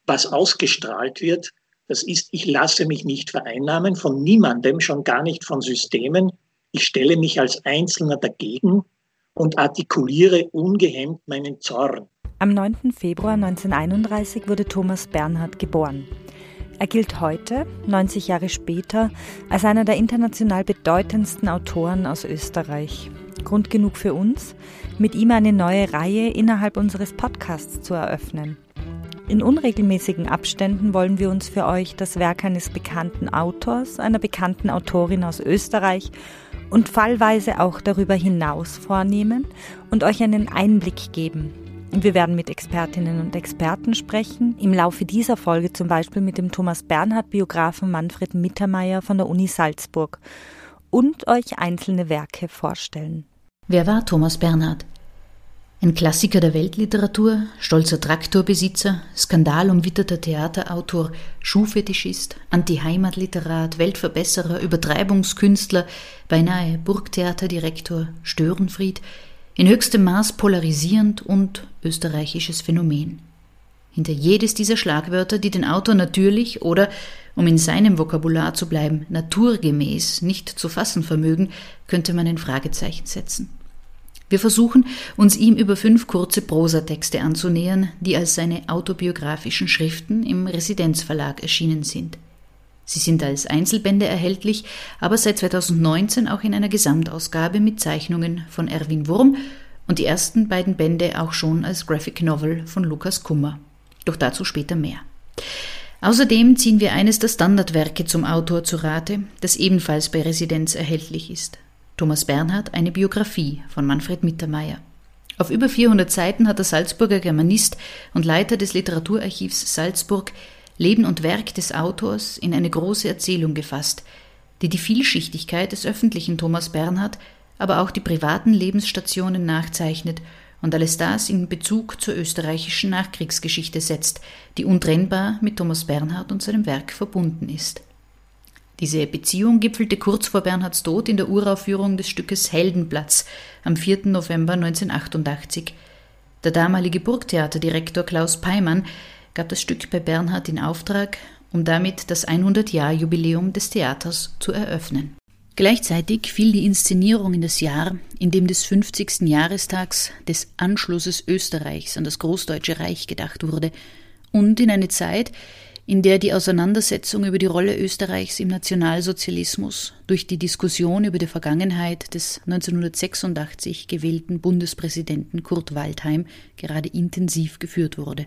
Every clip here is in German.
was ausgestrahlt wird, das ist, ich lasse mich nicht vereinnahmen von niemandem, schon gar nicht von Systemen. Ich stelle mich als Einzelner dagegen und artikuliere ungehemmt meinen Zorn. Am 9. Februar 1931 wurde Thomas Bernhard geboren. Er gilt heute, 90 Jahre später, als einer der international bedeutendsten Autoren aus Österreich. Grund genug für uns, mit ihm eine neue Reihe innerhalb unseres Podcasts zu eröffnen. In unregelmäßigen Abständen wollen wir uns für euch das Werk eines bekannten Autors, einer bekannten Autorin aus Österreich und fallweise auch darüber hinaus vornehmen und euch einen Einblick geben. Und wir werden mit Expertinnen und Experten sprechen, im Laufe dieser Folge zum Beispiel mit dem Thomas Bernhard-Biografen Manfred Mittermeier von der Uni Salzburg und euch einzelne Werke vorstellen. Wer war Thomas Bernhard? Ein Klassiker der Weltliteratur, stolzer Traktorbesitzer, skandalumwitterter Theaterautor, Schuhfetischist, Anti-Heimat-Literat, Weltverbesserer, Übertreibungskünstler, beinahe Burgtheaterdirektor, Störenfried, in höchstem Maß polarisierend und österreichisches Phänomen. Hinter jedes dieser Schlagwörter, die den Autor natürlich oder, um in seinem Vokabular zu bleiben, naturgemäß nicht zu fassen vermögen, könnte man ein Fragezeichen setzen. Wir versuchen, uns ihm über 5 kurze Prosatexte anzunähern, die als seine autobiografischen Schriften im Residenzverlag erschienen sind. Sie sind als Einzelbände erhältlich, aber seit 2019 auch in einer Gesamtausgabe mit Zeichnungen von Erwin Wurm und die ersten beiden Bände auch schon als Graphic Novel von Lukas Kummer. Doch dazu später mehr. Außerdem ziehen wir eines der Standardwerke zum Autor zu Rate, das ebenfalls bei Residenz erhältlich ist. Thomas Bernhard, eine Biografie von Manfred Mittermeier. Auf über 400 Seiten hat der Salzburger Germanist und Leiter des Literaturarchivs Salzburg Leben und Werk des Autors in eine große Erzählung gefasst, die die Vielschichtigkeit des öffentlichen Thomas Bernhard, aber auch die privaten Lebensstationen nachzeichnet und alles das in Bezug zur österreichischen Nachkriegsgeschichte setzt, die untrennbar mit Thomas Bernhard und seinem Werk verbunden ist. Diese Beziehung gipfelte kurz vor Bernhards Tod in der Uraufführung des Stückes Heldenplatz am 4. November 1988. Der damalige Burgtheaterdirektor Klaus Peimann gab das Stück bei Bernhard in Auftrag, um damit das 100-Jahr-Jubiläum des Theaters zu eröffnen. Gleichzeitig fiel die Inszenierung in das Jahr, in dem des 50. Jahrestags des Anschlusses Österreichs an das Großdeutsche Reich gedacht wurde, und in eine Zeit, in der die Auseinandersetzung über die Rolle Österreichs im Nationalsozialismus durch die Diskussion über die Vergangenheit des 1986 gewählten Bundespräsidenten Kurt Waldheim gerade intensiv geführt wurde.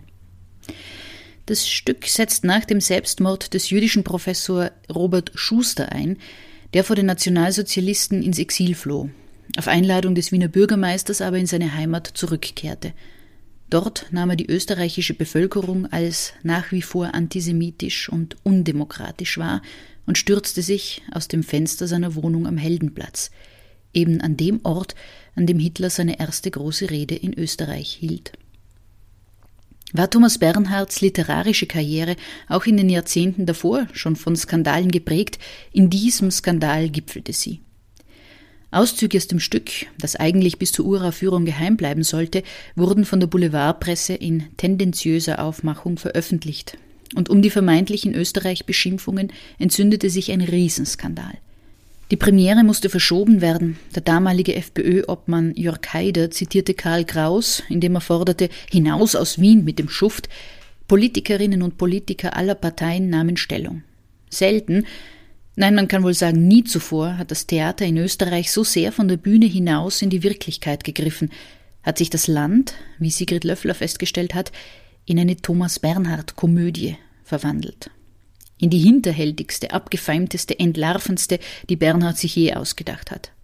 Das Stück setzt nach dem Selbstmord des jüdischen Professor Robert Schuster ein, der vor den Nationalsozialisten ins Exil floh, auf Einladung des Wiener Bürgermeisters aber in seine Heimat zurückkehrte. Dort nahm er die österreichische Bevölkerung als nach wie vor antisemitisch und undemokratisch wahr und stürzte sich aus dem Fenster seiner Wohnung am Heldenplatz, eben an dem Ort, an dem Hitler seine erste große Rede in Österreich hielt. War Thomas Bernhards literarische Karriere auch in den Jahrzehnten davor schon von Skandalen geprägt, in diesem Skandal gipfelte sie. Auszüge aus dem Stück, das eigentlich bis zur Uraufführung geheim bleiben sollte, wurden von der Boulevardpresse in tendenziöser Aufmachung veröffentlicht. Und um die vermeintlichen Österreich-Beschimpfungen entzündete sich ein Riesenskandal. Die Premiere musste verschoben werden. Der damalige FPÖ-Obmann Jörg Haider zitierte Karl Kraus, indem er forderte, hinaus aus Wien mit dem Schuft. Politikerinnen und Politiker aller Parteien nahmen Stellung. Selten, nein, man kann wohl sagen, nie zuvor hat das Theater in Österreich so sehr von der Bühne hinaus in die Wirklichkeit gegriffen, hat sich das Land, wie Sigrid Löffler festgestellt hat, in eine Thomas-Bernhard-Komödie verwandelt. In die hinterhältigste, abgefeimteste, entlarvendste, die Bernhard sich je ausgedacht hat.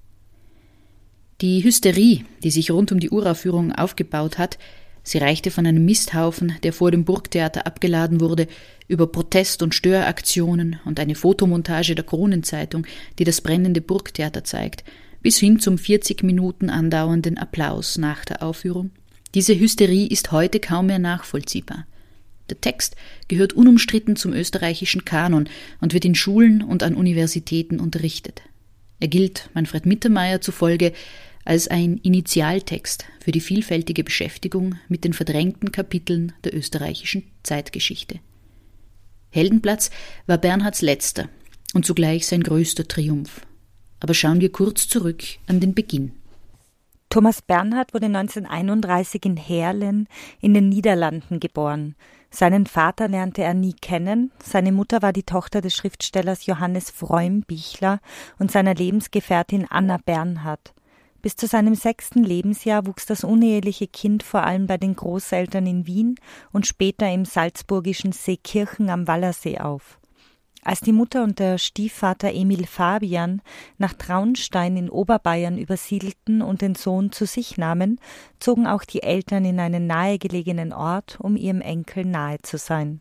Die Hysterie, die sich rund um die Uraufführung aufgebaut hat, sie reichte von einem Misthaufen, der vor dem Burgtheater abgeladen wurde, über Protest- und Störaktionen und eine Fotomontage der Kronenzeitung, die das brennende Burgtheater zeigt, bis hin zum 40 Minuten andauernden Applaus nach der Aufführung. Diese Hysterie ist heute kaum mehr nachvollziehbar. Der Text gehört unumstritten zum österreichischen Kanon und wird in Schulen und an Universitäten unterrichtet. Er gilt Manfred Mittermeier zufolge als ein Initialtext für die vielfältige Beschäftigung mit den verdrängten Kapiteln der österreichischen Zeitgeschichte. Heldenplatz war Bernhards letzter und zugleich sein größter Triumph. Aber schauen wir kurz zurück an den Beginn. Thomas Bernhard wurde 1931 in Heerlen in den Niederlanden geboren. Seinen Vater lernte er nie kennen. Seine Mutter war die Tochter des Schriftstellers Johannes Freumbichler und seiner Lebensgefährtin Anna Bernhard. Bis zu seinem 6. Lebensjahr wuchs das uneheliche Kind vor allem bei den Großeltern in Wien und später im salzburgischen Seekirchen am Wallersee auf. Als die Mutter und der Stiefvater Emil Fabian nach Traunstein in Oberbayern übersiedelten und den Sohn zu sich nahmen, zogen auch die Eltern in einen nahegelegenen Ort, um ihrem Enkel nahe zu sein.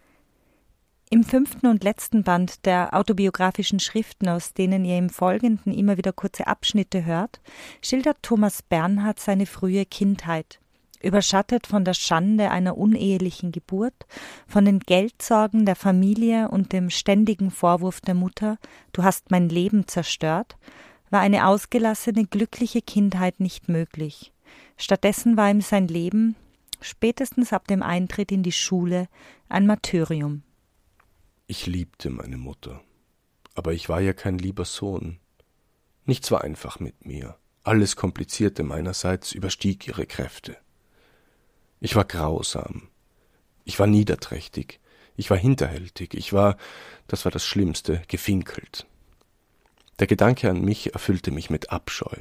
Im 5. und letzten Band der autobiografischen Schriften, aus denen ihr im Folgenden immer wieder kurze Abschnitte hört, schildert Thomas Bernhard seine frühe Kindheit, überschattet von der Schande einer unehelichen Geburt, von den Geldsorgen der Familie und dem ständigen Vorwurf der Mutter, du hast mein Leben zerstört, war eine ausgelassene, glückliche Kindheit nicht möglich. Stattdessen war ihm sein Leben, spätestens ab dem Eintritt in die Schule, ein Martyrium. Ich liebte meine Mutter, aber ich war ja kein lieber Sohn. Nichts war einfach mit mir. Alles Komplizierte meinerseits überstieg ihre Kräfte. Ich war grausam. Ich war niederträchtig. Ich war hinterhältig. Ich war, das war das Schlimmste, gefinkelt. Der Gedanke an mich erfüllte mich mit Abscheu.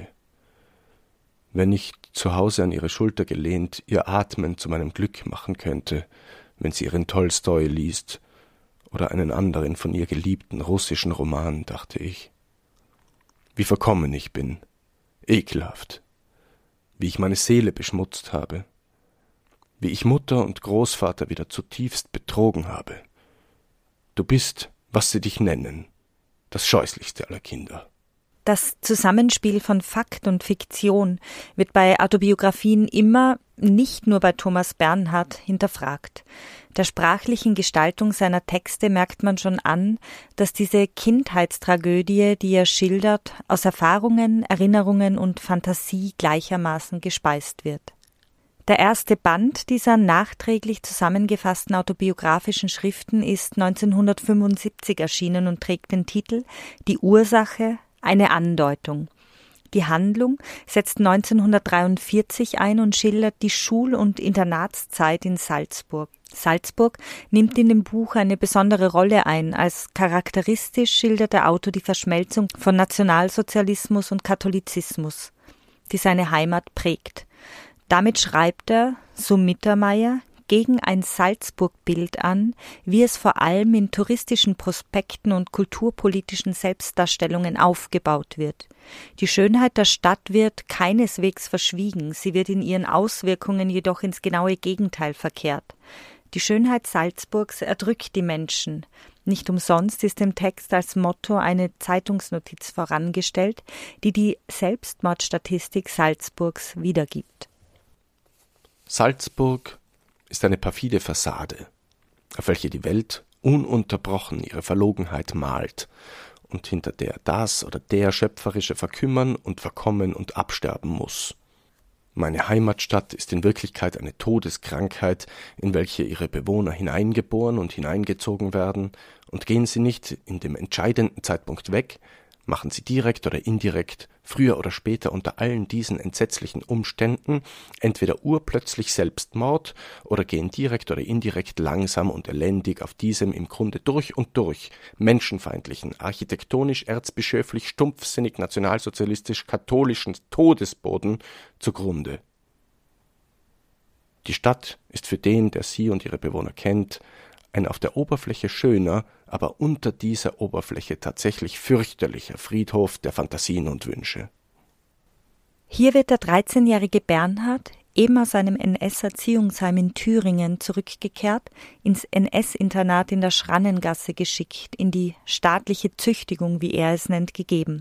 Wenn ich zu Hause an ihre Schulter gelehnt ihr Atmen zu meinem Glück machen könnte, wenn sie ihren Tolstoi liest, oder einen anderen von ihr geliebten russischen Roman, dachte ich. Wie verkommen ich bin, ekelhaft, wie ich meine Seele beschmutzt habe, wie ich Mutter und Großvater wieder zutiefst betrogen habe. Du bist, was sie dich nennen, das Scheußlichste aller Kinder. Das Zusammenspiel von Fakt und Fiktion wird bei Autobiografien immer, nicht nur bei Thomas Bernhard, hinterfragt. Der sprachlichen Gestaltung seiner Texte merkt man schon an, dass diese Kindheitstragödie, die er schildert, aus Erfahrungen, Erinnerungen und Fantasie gleichermaßen gespeist wird. Der erste Band dieser nachträglich zusammengefassten autobiografischen Schriften ist 1975 erschienen und trägt den Titel »Die Ursache, eine Andeutung«. Die Handlung setzt 1943 ein und schildert die Schul- und Internatszeit in Salzburg. Salzburg nimmt in dem Buch eine besondere Rolle ein. Als charakteristisch schildert der Autor die Verschmelzung von Nationalsozialismus und Katholizismus, die seine Heimat prägt. Damit schreibt er, so Mittermeier, gegen ein Salzburg-Bild an, wie es vor allem in touristischen Prospekten und kulturpolitischen Selbstdarstellungen aufgebaut wird. Die Schönheit der Stadt wird keineswegs verschwiegen, sie wird in ihren Auswirkungen jedoch ins genaue Gegenteil verkehrt. Die Schönheit Salzburgs erdrückt die Menschen. Nicht umsonst ist im Text als Motto eine Zeitungsnotiz vorangestellt, die die Selbstmordstatistik Salzburgs wiedergibt. Salzburg ist eine perfide Fassade, auf welche die Welt ununterbrochen ihre Verlogenheit malt und hinter der das oder der Schöpferische verkümmern und verkommen und absterben muss. Meine Heimatstadt ist in Wirklichkeit eine Todeskrankheit, in welche ihre Bewohner hineingeboren und hineingezogen werden, und gehen sie nicht in dem entscheidenden Zeitpunkt weg, machen sie direkt oder indirekt, früher oder später unter allen diesen entsetzlichen Umständen entweder urplötzlich Selbstmord oder gehen direkt oder indirekt langsam und elendig auf diesem im Grunde durch und durch menschenfeindlichen, architektonisch, erzbischöflich, stumpfsinnig, nationalsozialistisch, katholischen Todesboden zugrunde. Die Stadt ist für den, der sie und ihre Bewohner kennt, ein auf der Oberfläche schöner, aber unter dieser Oberfläche tatsächlich fürchterlicher Friedhof der Fantasien und Wünsche. Hier wird der 13-jährige Bernhard, eben aus einem NS-Erziehungsheim in Thüringen zurückgekehrt, ins NS-Internat in der Schrannengasse geschickt, in die staatliche Züchtigung, wie er es nennt, gegeben.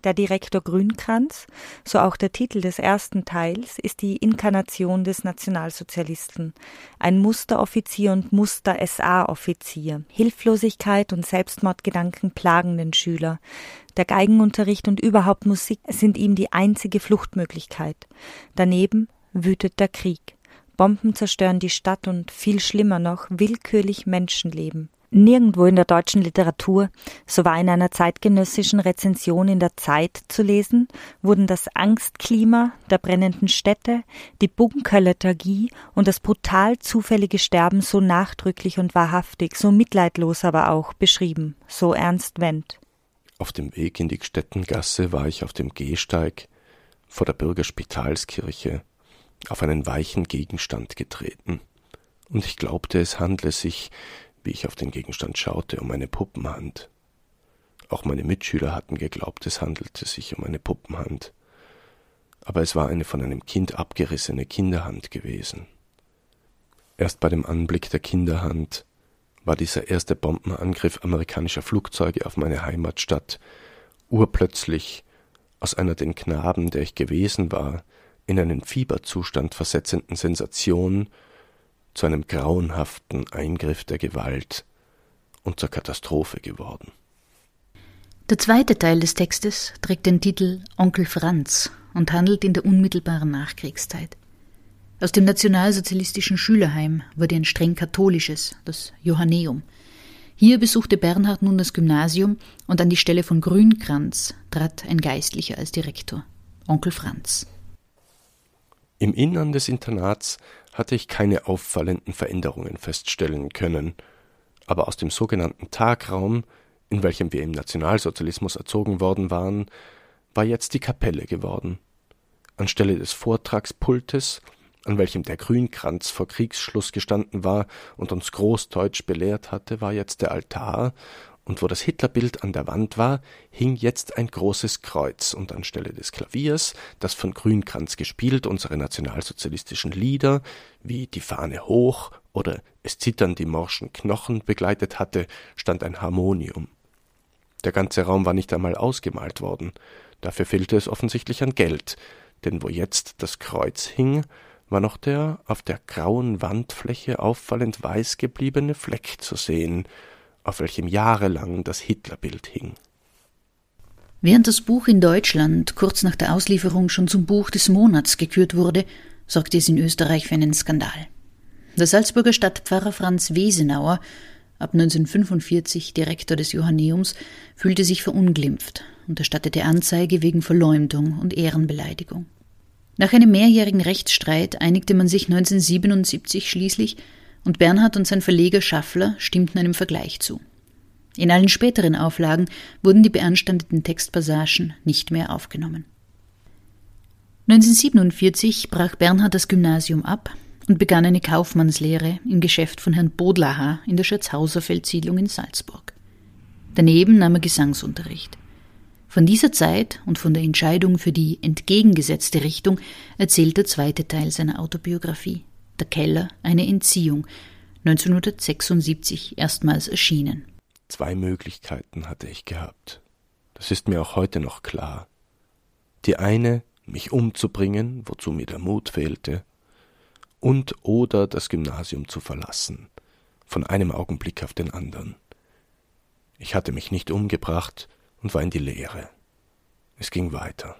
Der Direktor Grünkranz, so auch der Titel des ersten Teils, ist die Inkarnation des Nationalsozialisten. Ein Musteroffizier und Muster-SA-Offizier. Hilflosigkeit und Selbstmordgedanken plagen den Schüler. Der Geigenunterricht und überhaupt Musik sind ihm die einzige Fluchtmöglichkeit. Daneben wütet der Krieg. Bomben zerstören die Stadt und, viel schlimmer noch, willkürlich Menschenleben. Nirgendwo in der deutschen Literatur, so war in einer zeitgenössischen Rezension in der Zeit zu lesen, wurden das Angstklima der brennenden Städte, die Bunkerlethargie und das brutal zufällige Sterben so nachdrücklich und wahrhaftig, so mitleidlos aber auch beschrieben, so Ernst Wendt. Auf dem Weg in die Gstettengasse war ich auf dem Gehsteig vor der Bürgerspitalskirche auf einen weichen Gegenstand getreten, und ich glaubte, es handle sich, wie ich auf den Gegenstand schaute, um eine Puppenhand. Auch meine Mitschüler hatten geglaubt, es handelte sich um eine Puppenhand. Aber es war eine von einem Kind abgerissene Kinderhand gewesen. Erst bei dem Anblick der Kinderhand war dieser erste Bombenangriff amerikanischer Flugzeuge auf meine Heimatstadt urplötzlich aus einer den Knaben, der ich gewesen war, in einen Fieberzustand versetzenden Sensation zu einem grauenhaften Eingriff der Gewalt und zur Katastrophe geworden. Der zweite Teil des Textes trägt den Titel Onkel Franz und handelt in der unmittelbaren Nachkriegszeit. Aus dem nationalsozialistischen Schülerheim wurde ein streng katholisches, das Johanneum. Hier besuchte Bernhard nun das Gymnasium und an die Stelle von Grünkranz trat ein Geistlicher als Direktor, Onkel Franz. Im Innern des Internats hatte ich keine auffallenden Veränderungen feststellen können, aber aus dem sogenannten Tagraum, in welchem wir im Nationalsozialismus erzogen worden waren, war jetzt die Kapelle geworden. Anstelle des Vortragspultes, an welchem der Grünkranz vor Kriegsschluss gestanden war und uns Großdeutsch belehrt hatte, war jetzt der Altar, und wo das Hitlerbild an der Wand war, hing jetzt ein großes Kreuz, und anstelle des Klaviers, das von Grünkranz gespielt unsere nationalsozialistischen Lieder, wie Die Fahne hoch oder Es zittern die morschen Knochen begleitet hatte, stand ein Harmonium. Der ganze Raum war nicht einmal ausgemalt worden, dafür fehlte es offensichtlich an Geld, denn wo jetzt das Kreuz hing, war noch der auf der grauen Wandfläche auffallend weiß gebliebene Fleck zu sehen, auf welchem jahrelang das Hitlerbild hing. Während das Buch in Deutschland kurz nach der Auslieferung schon zum Buch des Monats gekürt wurde, sorgte es in Österreich für einen Skandal. Der Salzburger Stadtpfarrer Franz Wesenauer, ab 1945 Direktor des Johanneums, fühlte sich verunglimpft und erstattete Anzeige wegen Verleumdung und Ehrenbeleidigung. Nach einem mehrjährigen Rechtsstreit einigte man sich 1977 schließlich, und Bernhard und sein Verleger Schaffler stimmten einem Vergleich zu. In allen späteren Auflagen wurden die beanstandeten Textpassagen nicht mehr aufgenommen. 1947 brach Bernhard das Gymnasium ab und begann eine Kaufmannslehre im Geschäft von Herrn Bodlacher in der Schatzhauser Feldsiedlung in Salzburg. Daneben nahm er Gesangsunterricht. Von dieser Zeit und von der Entscheidung für die entgegengesetzte Richtung erzählt der zweite Teil seiner Autobiografie. Der Keller, eine Entziehung, 1976 erstmals erschienen. 2 Möglichkeiten hatte ich gehabt. Das ist mir auch heute noch klar. Die eine, mich umzubringen, wozu mir der Mut fehlte, und oder das Gymnasium zu verlassen, von einem Augenblick auf den anderen. Ich hatte mich nicht umgebracht und war in die Leere. Es ging weiter.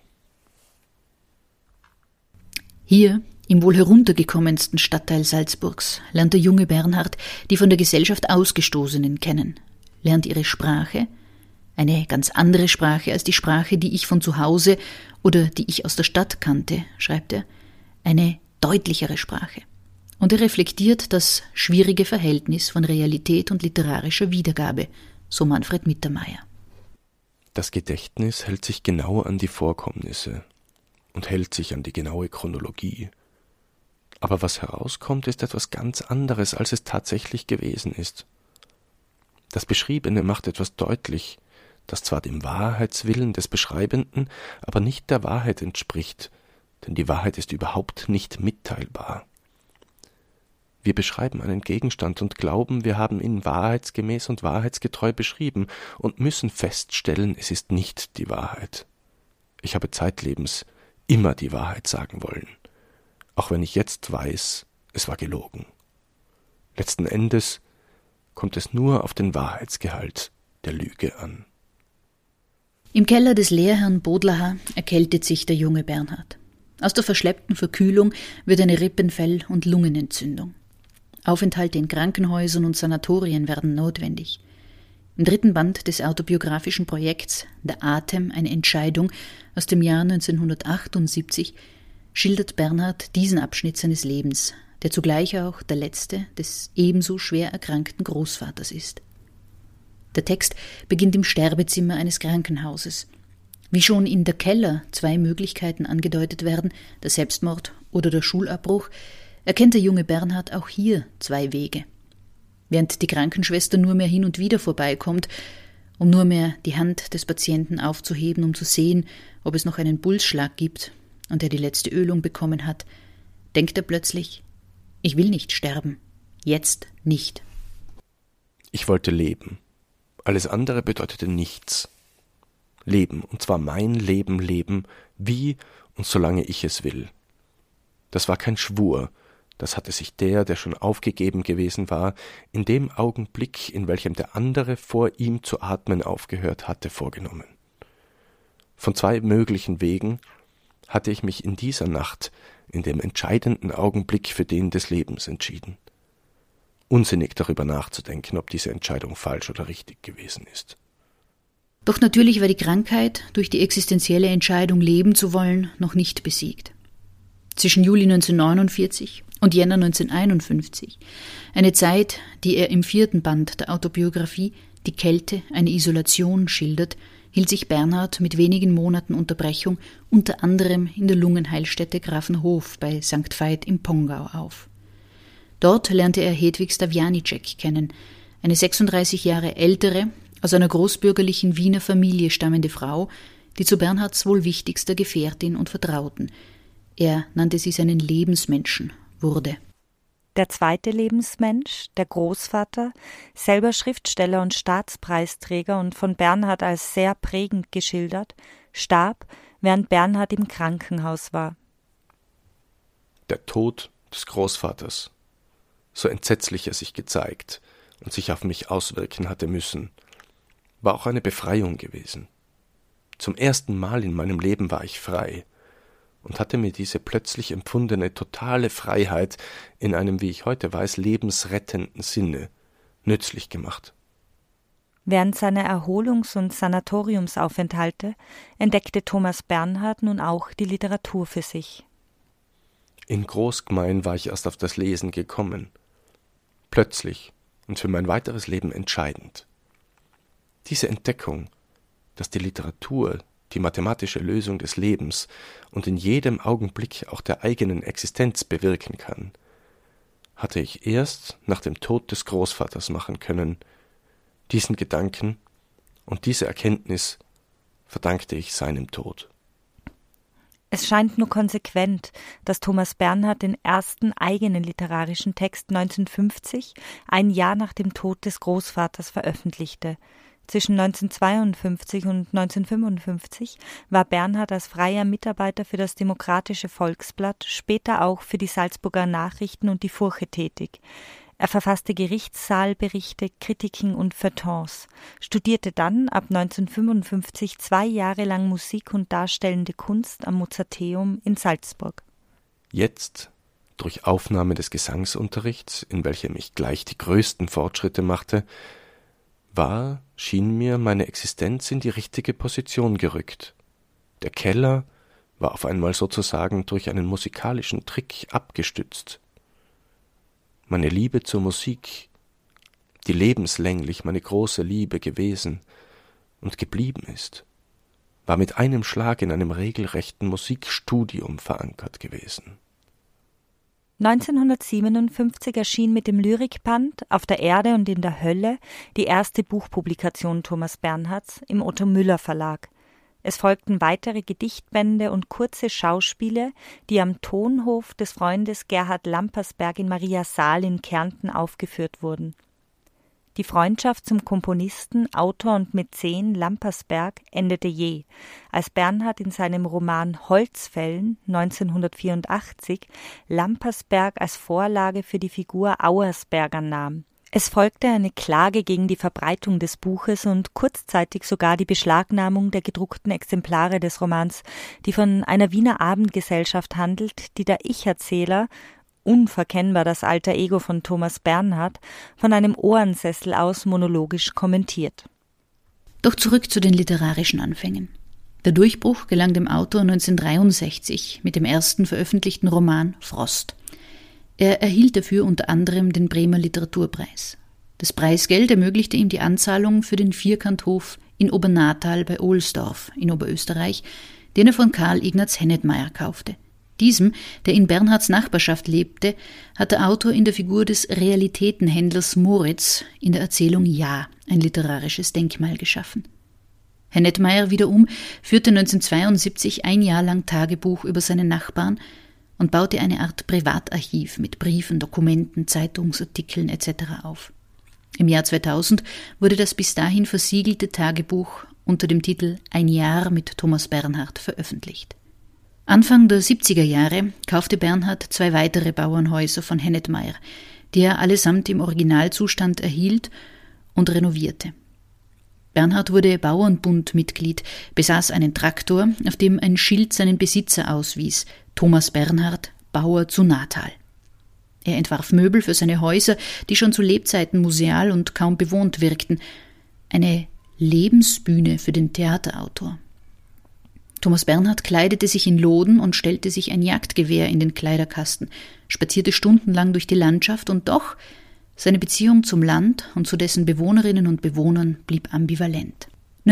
Hier, im wohl heruntergekommensten Stadtteil Salzburgs, lernt der junge Bernhard die von der Gesellschaft Ausgestoßenen kennen, lernt ihre Sprache, eine ganz andere Sprache als die Sprache, die ich von zu Hause oder die ich aus der Stadt kannte, schreibt er, eine deutlichere Sprache. Und er reflektiert das schwierige Verhältnis von Realität und literarischer Wiedergabe, so Manfred Mittermeier. Das Gedächtnis hält sich genau an die Vorkommnisse und hält sich an die genaue Chronologie. Aber was herauskommt, ist etwas ganz anderes, als es tatsächlich gewesen ist. Das Beschriebene macht etwas deutlich, das zwar dem Wahrheitswillen des Beschreibenden, aber nicht der Wahrheit entspricht, denn die Wahrheit ist überhaupt nicht mitteilbar. Wir beschreiben einen Gegenstand und glauben, wir haben ihn wahrheitsgemäß und wahrheitsgetreu beschrieben und müssen feststellen, es ist nicht die Wahrheit. Ich habe zeitlebens immer die Wahrheit sagen wollen, auch wenn ich jetzt weiß, es war gelogen. Letzten Endes kommt es nur auf den Wahrheitsgehalt der Lüge an. Im Keller des Lehrherrn Bodlacher erkältet sich der junge Bernhard. Aus der verschleppten Verkühlung wird eine Rippenfell- und Lungenentzündung. Aufenthalte in Krankenhäusern und Sanatorien werden notwendig. Im 3. Band des autobiografischen Projekts »Der Atem, eine Entscheidung« aus dem Jahr 1978 schildert Bernhard diesen Abschnitt seines Lebens, der zugleich auch der letzte des ebenso schwer erkrankten Großvaters ist. Der Text beginnt im Sterbezimmer eines Krankenhauses. Wie schon in Der Keller 2 Möglichkeiten angedeutet werden, der Selbstmord oder der Schulabbruch, erkennt der junge Bernhard auch hier 2 Wege. Während die Krankenschwester nur mehr hin und wieder vorbeikommt, um nur mehr die Hand des Patienten aufzuheben, um zu sehen, ob es noch einen Pulsschlag gibt und er die letzte Ölung bekommen hat, denkt er plötzlich: Ich will nicht sterben. Jetzt nicht. Ich wollte leben. Alles andere bedeutete nichts. Leben, und zwar mein Leben leben, wie und solange ich es will. Das war kein Schwur, das hatte sich der schon aufgegeben gewesen war, in dem Augenblick, in welchem der andere vor ihm zu atmen aufgehört hatte, vorgenommen. Von 2 möglichen Wegen hatte ich mich in dieser Nacht, in dem entscheidenden Augenblick für den des Lebens entschieden. Unsinnig darüber nachzudenken, ob diese Entscheidung falsch oder richtig gewesen ist. Doch natürlich war die Krankheit, durch die existenzielle Entscheidung leben zu wollen, noch nicht besiegt. Zwischen Juli 1949 und Jänner 1951, eine Zeit, die er im 4. Band der Autobiografie »Die Kälte, eine Isolation« schildert, hielt sich Bernhard mit wenigen Monaten Unterbrechung unter anderem in der Lungenheilstätte Grafenhof bei St. Veit im Pongau auf. Dort lernte er Hedwig Stawianicek kennen, eine 36 Jahre ältere, aus einer großbürgerlichen Wiener Familie stammende Frau, die zu Bernhards wohl wichtigster Gefährtin und Vertrauten. Er nannte sie seinen Lebensmenschen, wurde. Der zweite Lebensmensch, der Großvater, selber Schriftsteller und Staatspreisträger und von Bernhard als sehr prägend geschildert, starb, während Bernhard im Krankenhaus war. Der Tod des Großvaters, so entsetzlich er sich gezeigt und sich auf mich auswirken hatte müssen, war auch eine Befreiung gewesen. Zum ersten Mal in meinem Leben war ich frei und hatte mir diese plötzlich empfundene totale Freiheit in einem, wie ich heute weiß, lebensrettenden Sinne nützlich gemacht. Während seiner Erholungs- und Sanatoriumsaufenthalte entdeckte Thomas Bernhard nun auch die Literatur für sich. In Großgmein war ich erst auf das Lesen gekommen. Plötzlich und für mein weiteres Leben entscheidend. Diese Entdeckung, dass die Literatur die mathematische Lösung des Lebens und in jedem Augenblick auch der eigenen Existenz bewirken kann, hatte ich erst nach dem Tod des Großvaters machen können. Diesen Gedanken und diese Erkenntnis verdankte ich seinem Tod. Es scheint nur konsequent, dass Thomas Bernhard den ersten eigenen literarischen Text 1950, ein Jahr nach dem Tod des Großvaters, veröffentlichte. Zwischen 1952 und 1955 war Bernhard als freier Mitarbeiter für das Demokratische Volksblatt, später auch für die Salzburger Nachrichten und die Furche tätig. Er verfasste Gerichtssaalberichte, Kritiken und Feuilletons, studierte dann ab 1955 2 Jahre lang Musik und darstellende Kunst am Mozarteum in Salzburg. Jetzt, durch Aufnahme des Gesangsunterrichts, in welchem ich gleich die größten Fortschritte machte, schien mir meine Existenz in die richtige Position gerückt. Der Keller war auf einmal sozusagen durch einen musikalischen Trick abgestützt. Meine Liebe zur Musik, die lebenslänglich meine große Liebe gewesen und geblieben ist, war mit einem Schlag in einem regelrechten Musikstudium verankert gewesen. 1957 erschien mit dem Lyrikband »Auf der Erde und in der Hölle« die erste Buchpublikation Thomas Bernhards im Otto Müller Verlag. Es folgten weitere Gedichtbände und kurze Schauspiele, die am Tonhof des Freundes Gerhard Lampersberg in Mariasaal in Kärnten aufgeführt wurden. Die Freundschaft zum Komponisten, Autor und Mäzen Lampersberg endete jäh, als Bernhard in seinem Roman Holzfällen 1984 Lampersberg als Vorlage für die Figur Auersperger nahm. Es folgte eine Klage gegen die Verbreitung des Buches und kurzzeitig sogar die Beschlagnahmung der gedruckten Exemplare des Romans, die von einer Wiener Abendgesellschaft handelt, die der Ich-Erzähler, unverkennbar das alter Ego von Thomas Bernhard, von einem Ohrensessel aus monologisch kommentiert. Doch zurück zu den literarischen Anfängen. Der Durchbruch gelang dem Autor 1963 mit dem ersten veröffentlichten Roman Frost. Er erhielt dafür unter anderem den Bremer Literaturpreis. Das Preisgeld ermöglichte ihm die Anzahlung für den Vierkanthof in Obernatal bei Ohlsdorf in Oberösterreich, den er von Karl Ignaz Hennetmeier kaufte. Diesem, der in Bernhards Nachbarschaft lebte, hat der Autor in der Figur des Realitätenhändlers Moritz in der Erzählung Ja ein literarisches Denkmal geschaffen. Hennetmeier wiederum führte 1972 ein Jahr lang Tagebuch über seine Nachbarn und baute eine Art Privatarchiv mit Briefen, Dokumenten, Zeitungsartikeln etc. auf. Im Jahr 2000 wurde das bis dahin versiegelte Tagebuch unter dem Titel Ein Jahr mit Thomas Bernhard veröffentlicht. Anfang der 70er Jahre kaufte Bernhard 2 weitere Bauernhäuser von Hennetmeier, die er allesamt im Originalzustand erhielt und renovierte. Bernhard wurde Bauernbund-Mitglied, besaß einen Traktor, auf dem ein Schild seinen Besitzer auswies: Thomas Bernhard, Bauer zu Natal. Er entwarf Möbel für seine Häuser, die schon zu Lebzeiten museal und kaum bewohnt wirkten. Eine Lebensbühne für den Theaterautor. Thomas Bernhard kleidete sich in Loden und stellte sich ein Jagdgewehr in den Kleiderkasten, spazierte stundenlang durch die Landschaft und doch, seine Beziehung zum Land und zu dessen Bewohnerinnen und Bewohnern blieb ambivalent.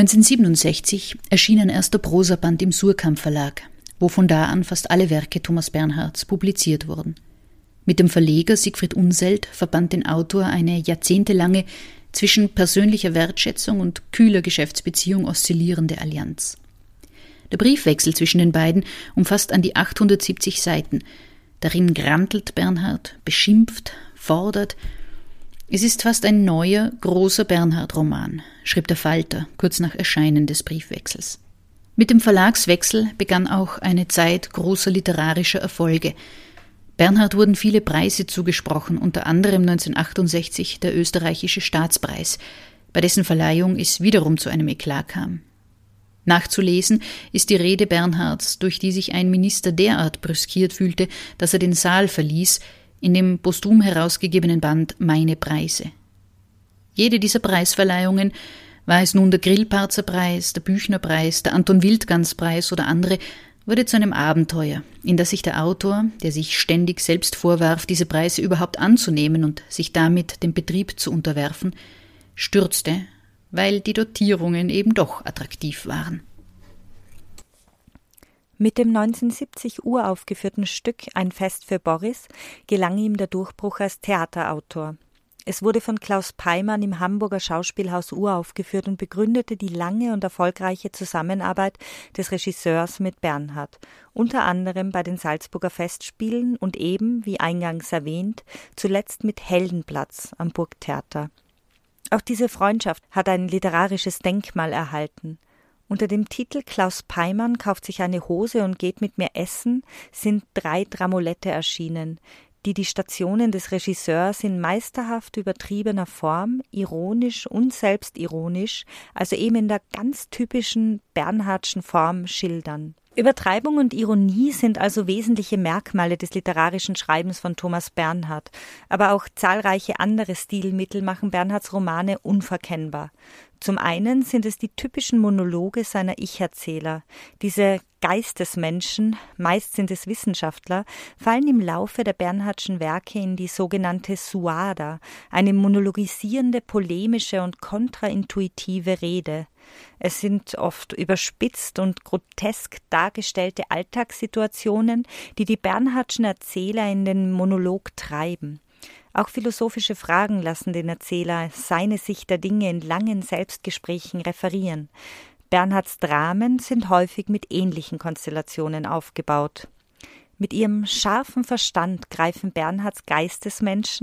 1967 erschien ein erster Prosaband im Suhrkamp Verlag, wo von da an fast alle Werke Thomas Bernhards publiziert wurden. Mit dem Verleger Siegfried Unseld verband den Autor eine jahrzehntelange, zwischen persönlicher Wertschätzung und kühler Geschäftsbeziehung oszillierende Allianz. Der Briefwechsel zwischen den beiden umfasst an die 870 Seiten. Darin grantelt Bernhard, beschimpft, fordert. Es ist fast ein neuer, großer Bernhard-Roman, schrieb der Falter kurz nach Erscheinen des Briefwechsels. Mit dem Verlagswechsel begann auch eine Zeit großer literarischer Erfolge. Bernhard wurden viele Preise zugesprochen, unter anderem 1968 der Österreichische Staatspreis, bei dessen Verleihung es wiederum zu einem Eklat kam. Nachzulesen ist die Rede Bernhards, durch die sich ein Minister derart brüskiert fühlte, dass er den Saal verließ, in dem posthum herausgegebenen Band Meine Preise. Jede dieser Preisverleihungen, war es nun der Grillparzer Preis, der Büchner-Preis, der Anton-Wildgans-Preis oder andere, wurde zu einem Abenteuer, in das sich der Autor, der sich ständig selbst vorwarf, diese Preise überhaupt anzunehmen und sich damit dem Betrieb zu unterwerfen, stürzte, weil die Dotierungen eben doch attraktiv waren. Mit dem 1970 uraufgeführten Stück Ein Fest für Boris gelang ihm der Durchbruch als Theaterautor. Es wurde von Klaus Peimann im Hamburger Schauspielhaus uraufgeführt und begründete die lange und erfolgreiche Zusammenarbeit des Regisseurs mit Bernhard, unter anderem bei den Salzburger Festspielen und eben, wie eingangs erwähnt, zuletzt mit Heldenplatz am Burgtheater. Auch diese Freundschaft hat ein literarisches Denkmal erhalten. Unter dem Titel Klaus Peimann kauft sich eine Hose und geht mit mir essen sind 3 Dramolette erschienen, die die Stationen des Regisseurs in meisterhaft übertriebener Form, ironisch und selbstironisch, also eben in der ganz typischen Bernhardschen Form schildern. Übertreibung und Ironie sind also wesentliche Merkmale des literarischen Schreibens von Thomas Bernhard, aber auch zahlreiche andere Stilmittel machen Bernhards Romane unverkennbar. Zum einen sind es die typischen Monologe seiner Ich-Erzähler. Diese Geistesmenschen, meist sind es Wissenschaftler, fallen im Laufe der Bernhardschen Werke in die sogenannte Suada, eine monologisierende, polemische und kontraintuitive Rede. Es sind oft überspitzt und grotesk dargestellte Alltagssituationen, die die Bernhardschen Erzähler in den Monolog treiben. Auch philosophische Fragen lassen den Erzähler seine Sicht der Dinge in langen Selbstgesprächen referieren. Bernhards Dramen sind häufig mit ähnlichen Konstellationen aufgebaut. Mit ihrem scharfen Verstand greifen Bernhards Geistesmenschen,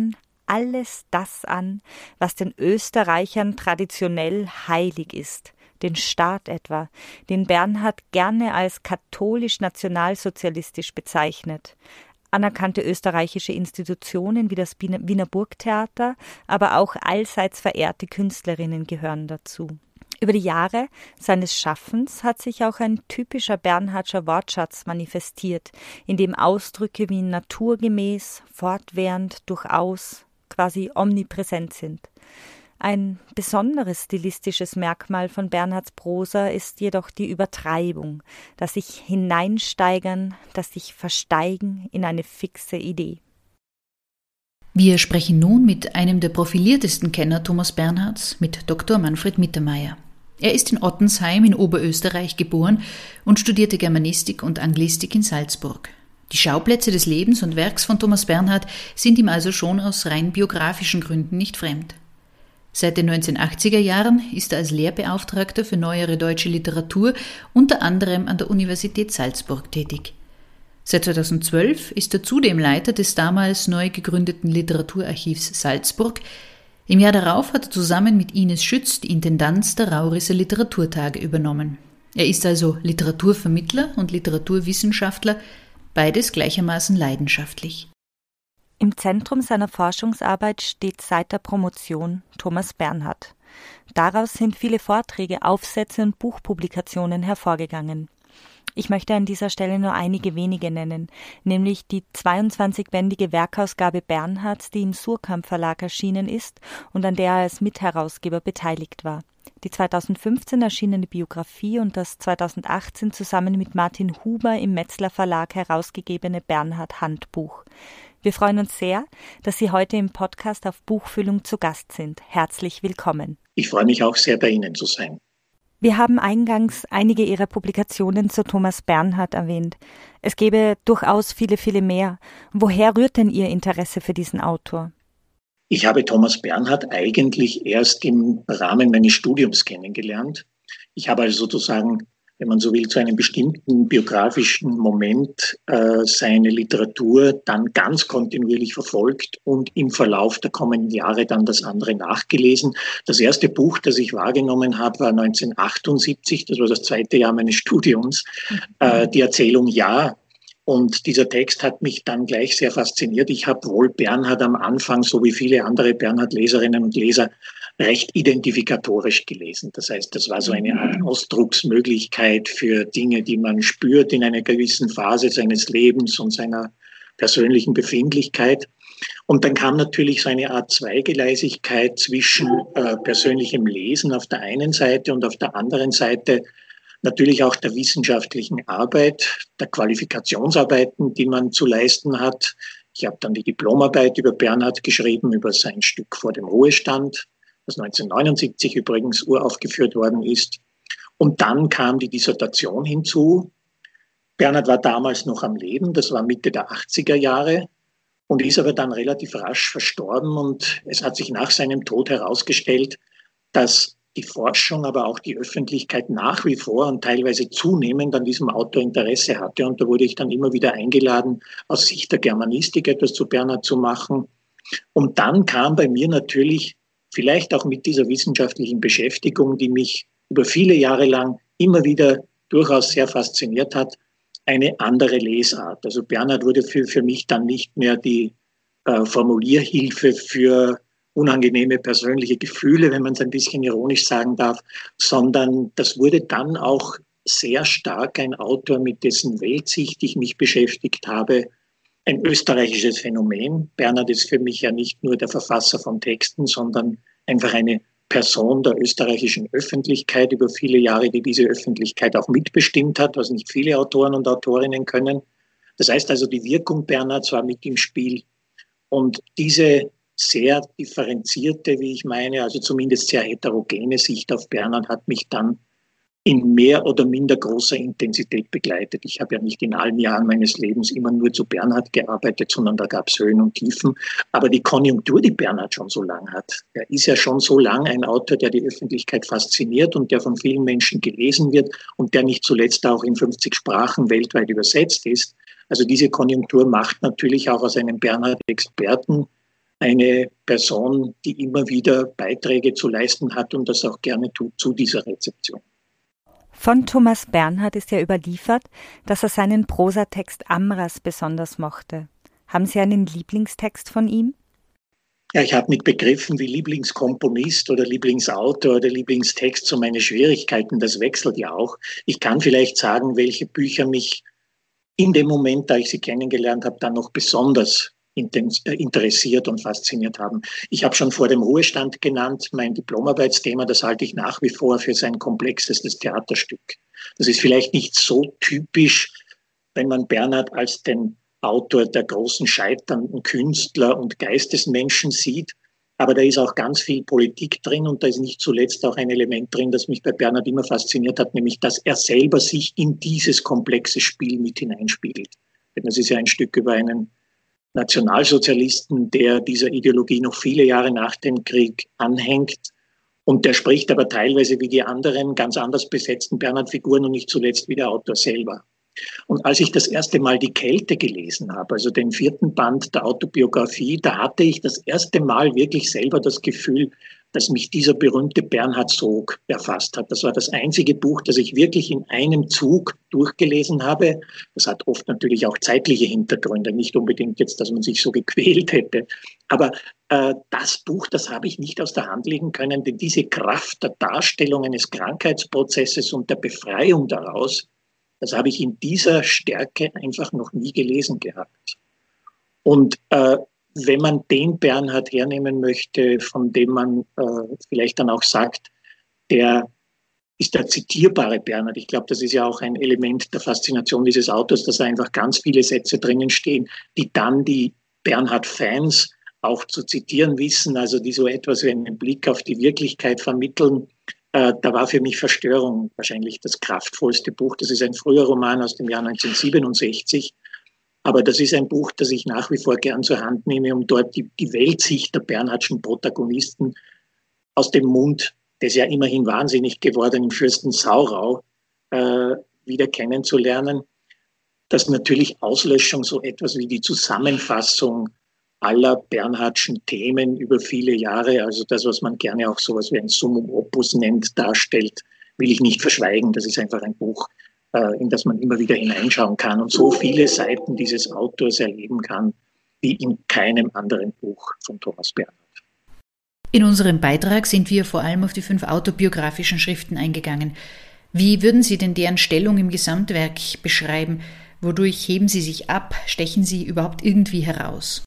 alles das an, was den Österreichern traditionell heilig ist. Den Staat etwa, den Bernhard gerne als katholisch-nationalsozialistisch bezeichnet. Anerkannte österreichische Institutionen wie das Wiener Burgtheater, aber auch allseits verehrte Künstlerinnen gehören dazu. Über die Jahre seines Schaffens hat sich auch ein typischer Bernhardscher Wortschatz manifestiert, in dem Ausdrücke wie naturgemäß, fortwährend, durchaus, quasi omnipräsent sind. Ein besonderes stilistisches Merkmal von Bernhards Prosa ist jedoch die Übertreibung, das sich hineinsteigern, das sich versteigen in eine fixe Idee. Wir sprechen nun mit einem der profiliertesten Kenner Thomas Bernhards, mit Dr. Manfred Mittermeier. Er ist in Ottensheim in Oberösterreich geboren und studierte Germanistik und Anglistik in Salzburg. Die Schauplätze des Lebens und Werks von Thomas Bernhard sind ihm also schon aus rein biografischen Gründen nicht fremd. Seit den 1980er Jahren ist er als Lehrbeauftragter für neuere deutsche Literatur unter anderem an der Universität Salzburg tätig. Seit 2012 ist er zudem Leiter des damals neu gegründeten Literaturarchivs Salzburg. Im Jahr darauf hat er zusammen mit Ines Schütz die Intendanz der Raurisser Literaturtage übernommen. Er ist also Literaturvermittler und Literaturwissenschaftler, beides gleichermaßen leidenschaftlich. Im Zentrum seiner Forschungsarbeit steht seit der Promotion Thomas Bernhard. Daraus sind viele Vorträge, Aufsätze und Buchpublikationen hervorgegangen. Ich möchte an dieser Stelle nur einige wenige nennen, nämlich die 22-bändige Werkausgabe Bernhards, die im Suhrkamp Verlag erschienen ist und an der er als Mitherausgeber beteiligt war. Die 2015 erschienene Biografie und das 2018 zusammen mit Martin Huber im Metzler Verlag herausgegebene Bernhard-Handbuch. Wir freuen uns sehr, dass Sie heute im Podcast auf Buchfüllung zu Gast sind. Herzlich willkommen. Ich freue mich auch sehr, bei Ihnen zu sein. Wir haben eingangs einige Ihrer Publikationen zu Thomas Bernhard erwähnt. Es gäbe durchaus viele, viele mehr. Woher rührt denn Ihr Interesse für diesen Autor? Ich habe Thomas Bernhard eigentlich erst im Rahmen meines Studiums kennengelernt. Ich habe also sozusagen, wenn man so will, zu einem bestimmten biografischen Moment seine Literatur dann ganz kontinuierlich verfolgt und im Verlauf der kommenden Jahre dann das andere nachgelesen. Das erste Buch, das ich wahrgenommen habe, war 1978, das war das zweite Jahr meines Studiums, die Erzählung Ja. Und dieser Text hat mich dann gleich sehr fasziniert. Ich habe wohl Bernhard am Anfang, so wie viele andere Bernhard-Leserinnen und Leser, recht identifikatorisch gelesen. Das heißt, das war so eine Art Ausdrucksmöglichkeit für Dinge, die man spürt in einer gewissen Phase seines Lebens und seiner persönlichen Befindlichkeit. Und dann kam natürlich so eine Art Zweigeleisigkeit zwischen persönlichem Lesen auf der einen Seite und auf der anderen Seite natürlich auch der wissenschaftlichen Arbeit, der Qualifikationsarbeiten, die man zu leisten hat. Ich habe dann die Diplomarbeit über Bernhard geschrieben, über sein Stück Vor dem Ruhestand, das 1979 übrigens uraufgeführt worden ist. Und dann kam die Dissertation hinzu. Bernhard war damals noch am Leben, das war Mitte der 80er Jahre und ist aber dann relativ rasch verstorben. Und es hat sich nach seinem Tod herausgestellt, dass die Forschung, aber auch die Öffentlichkeit nach wie vor und teilweise zunehmend an diesem Autor Interesse hatte. Und da wurde ich dann immer wieder eingeladen, aus Sicht der Germanistik etwas zu Bernhard zu machen. Und dann kam bei mir natürlich, vielleicht auch mit dieser wissenschaftlichen Beschäftigung, die mich über viele Jahre lang immer wieder durchaus sehr fasziniert hat, eine andere Lesart. Also Bernhard wurde für mich dann nicht mehr die Formulierhilfe für unangenehme persönliche Gefühle, wenn man es ein bisschen ironisch sagen darf, sondern das wurde dann auch sehr stark ein Autor, mit dessen Weltsicht ich mich beschäftigt habe, ein österreichisches Phänomen. Bernhard ist für mich ja nicht nur der Verfasser von Texten, sondern einfach eine Person der österreichischen Öffentlichkeit über viele Jahre, die diese Öffentlichkeit auch mitbestimmt hat, was nicht viele Autoren und Autorinnen können. Das heißt also, die Wirkung Bernhards war mit im Spiel. Und diese sehr differenzierte, wie ich meine, also zumindest sehr heterogene Sicht auf Bernhard hat mich dann in mehr oder minder großer Intensität begleitet. Ich habe ja nicht in allen Jahren meines Lebens immer nur zu Bernhard gearbeitet, sondern da gab es Höhen und Tiefen. Aber die Konjunktur, die Bernhard schon so lang hat, er ist ja schon so lang ein Autor, der die Öffentlichkeit fasziniert und der von vielen Menschen gelesen wird und der nicht zuletzt auch in 50 Sprachen weltweit übersetzt ist. Also diese Konjunktur macht natürlich auch aus einem Bernhard-Experten eine Person, die immer wieder Beiträge zu leisten hat und das auch gerne tut zu dieser Rezeption. Von Thomas Bernhard ist ja überliefert, dass er seinen Prosatext Amras besonders mochte. Haben Sie einen Lieblingstext von ihm? Ja, ich habe mit Begriffen wie Lieblingskomponist oder Lieblingsautor oder Lieblingstext so meine Schwierigkeiten, das wechselt ja auch. Ich kann vielleicht sagen, welche Bücher mich in dem Moment, da ich sie kennengelernt habe, dann noch besonders interessiert und fasziniert haben. Ich habe schon vor dem Ruhestand genannt, mein Diplomarbeitsthema, das halte ich nach wie vor für sein komplexestes Theaterstück. Das ist vielleicht nicht so typisch, wenn man Bernhard als den Autor der großen scheiternden Künstler und Geistesmenschen sieht, aber da ist auch ganz viel Politik drin und da ist nicht zuletzt auch ein Element drin, das mich bei Bernhard immer fasziniert hat, nämlich, dass er selber sich in dieses komplexe Spiel mit hineinspiegelt. Denn das ist ja ein Stück über einen Nationalsozialisten, der dieser Ideologie noch viele Jahre nach dem Krieg anhängt. Und der spricht aber teilweise wie die anderen ganz anders besetzten Bernhard-Figuren und nicht zuletzt wie der Autor selber. Und als ich das erste Mal Die Kälte gelesen habe, also den 4. Band der Autobiografie, da hatte ich das erste Mal wirklich selber das Gefühl, dass mich dieser berühmte Bernhard Sog erfasst hat. Das war das einzige Buch, das ich wirklich in einem Zug durchgelesen habe. Das hat oft natürlich auch zeitliche Hintergründe, nicht unbedingt jetzt, dass man sich so gequält hätte. Aber das Buch, das habe ich nicht aus der Hand legen können, denn diese Kraft der Darstellung eines Krankheitsprozesses und der Befreiung daraus, das habe ich in dieser Stärke einfach noch nie gelesen gehabt. Und wenn man den Bernhard hernehmen möchte, von dem man vielleicht dann auch sagt, der ist der zitierbare Bernhard. Ich glaube, das ist ja auch ein Element der Faszination dieses Autors, dass einfach ganz viele Sätze drinnen stehen, die dann die Bernhard-Fans auch zu zitieren wissen, also die so etwas wie einen Blick auf die Wirklichkeit vermitteln. Da war für mich Verstörung wahrscheinlich das kraftvollste Buch. Das ist ein früher Roman aus dem Jahr 1967. Aber das ist ein Buch, das ich nach wie vor gern zur Hand nehme, um dort die Weltsicht der Bernhardschen Protagonisten aus dem Mund des ja immerhin wahnsinnig gewordenen Fürsten Saurau wieder kennenzulernen. Dass natürlich Auslöschung so etwas wie die Zusammenfassung aller Bernhardschen Themen über viele Jahre, also das, was man gerne auch sowas wie ein Summum Opus nennt, darstellt, will ich nicht verschweigen. Das ist einfach ein Buch, in das man immer wieder hineinschauen kann und so viele Seiten dieses Autors erleben kann, wie in keinem anderen Buch von Thomas Bernhard. In unserem Beitrag sind wir vor allem auf die 5 autobiografischen Schriften eingegangen. Wie würden Sie denn deren Stellung im Gesamtwerk beschreiben? Wodurch heben sie sich ab? Stechen sie überhaupt irgendwie heraus?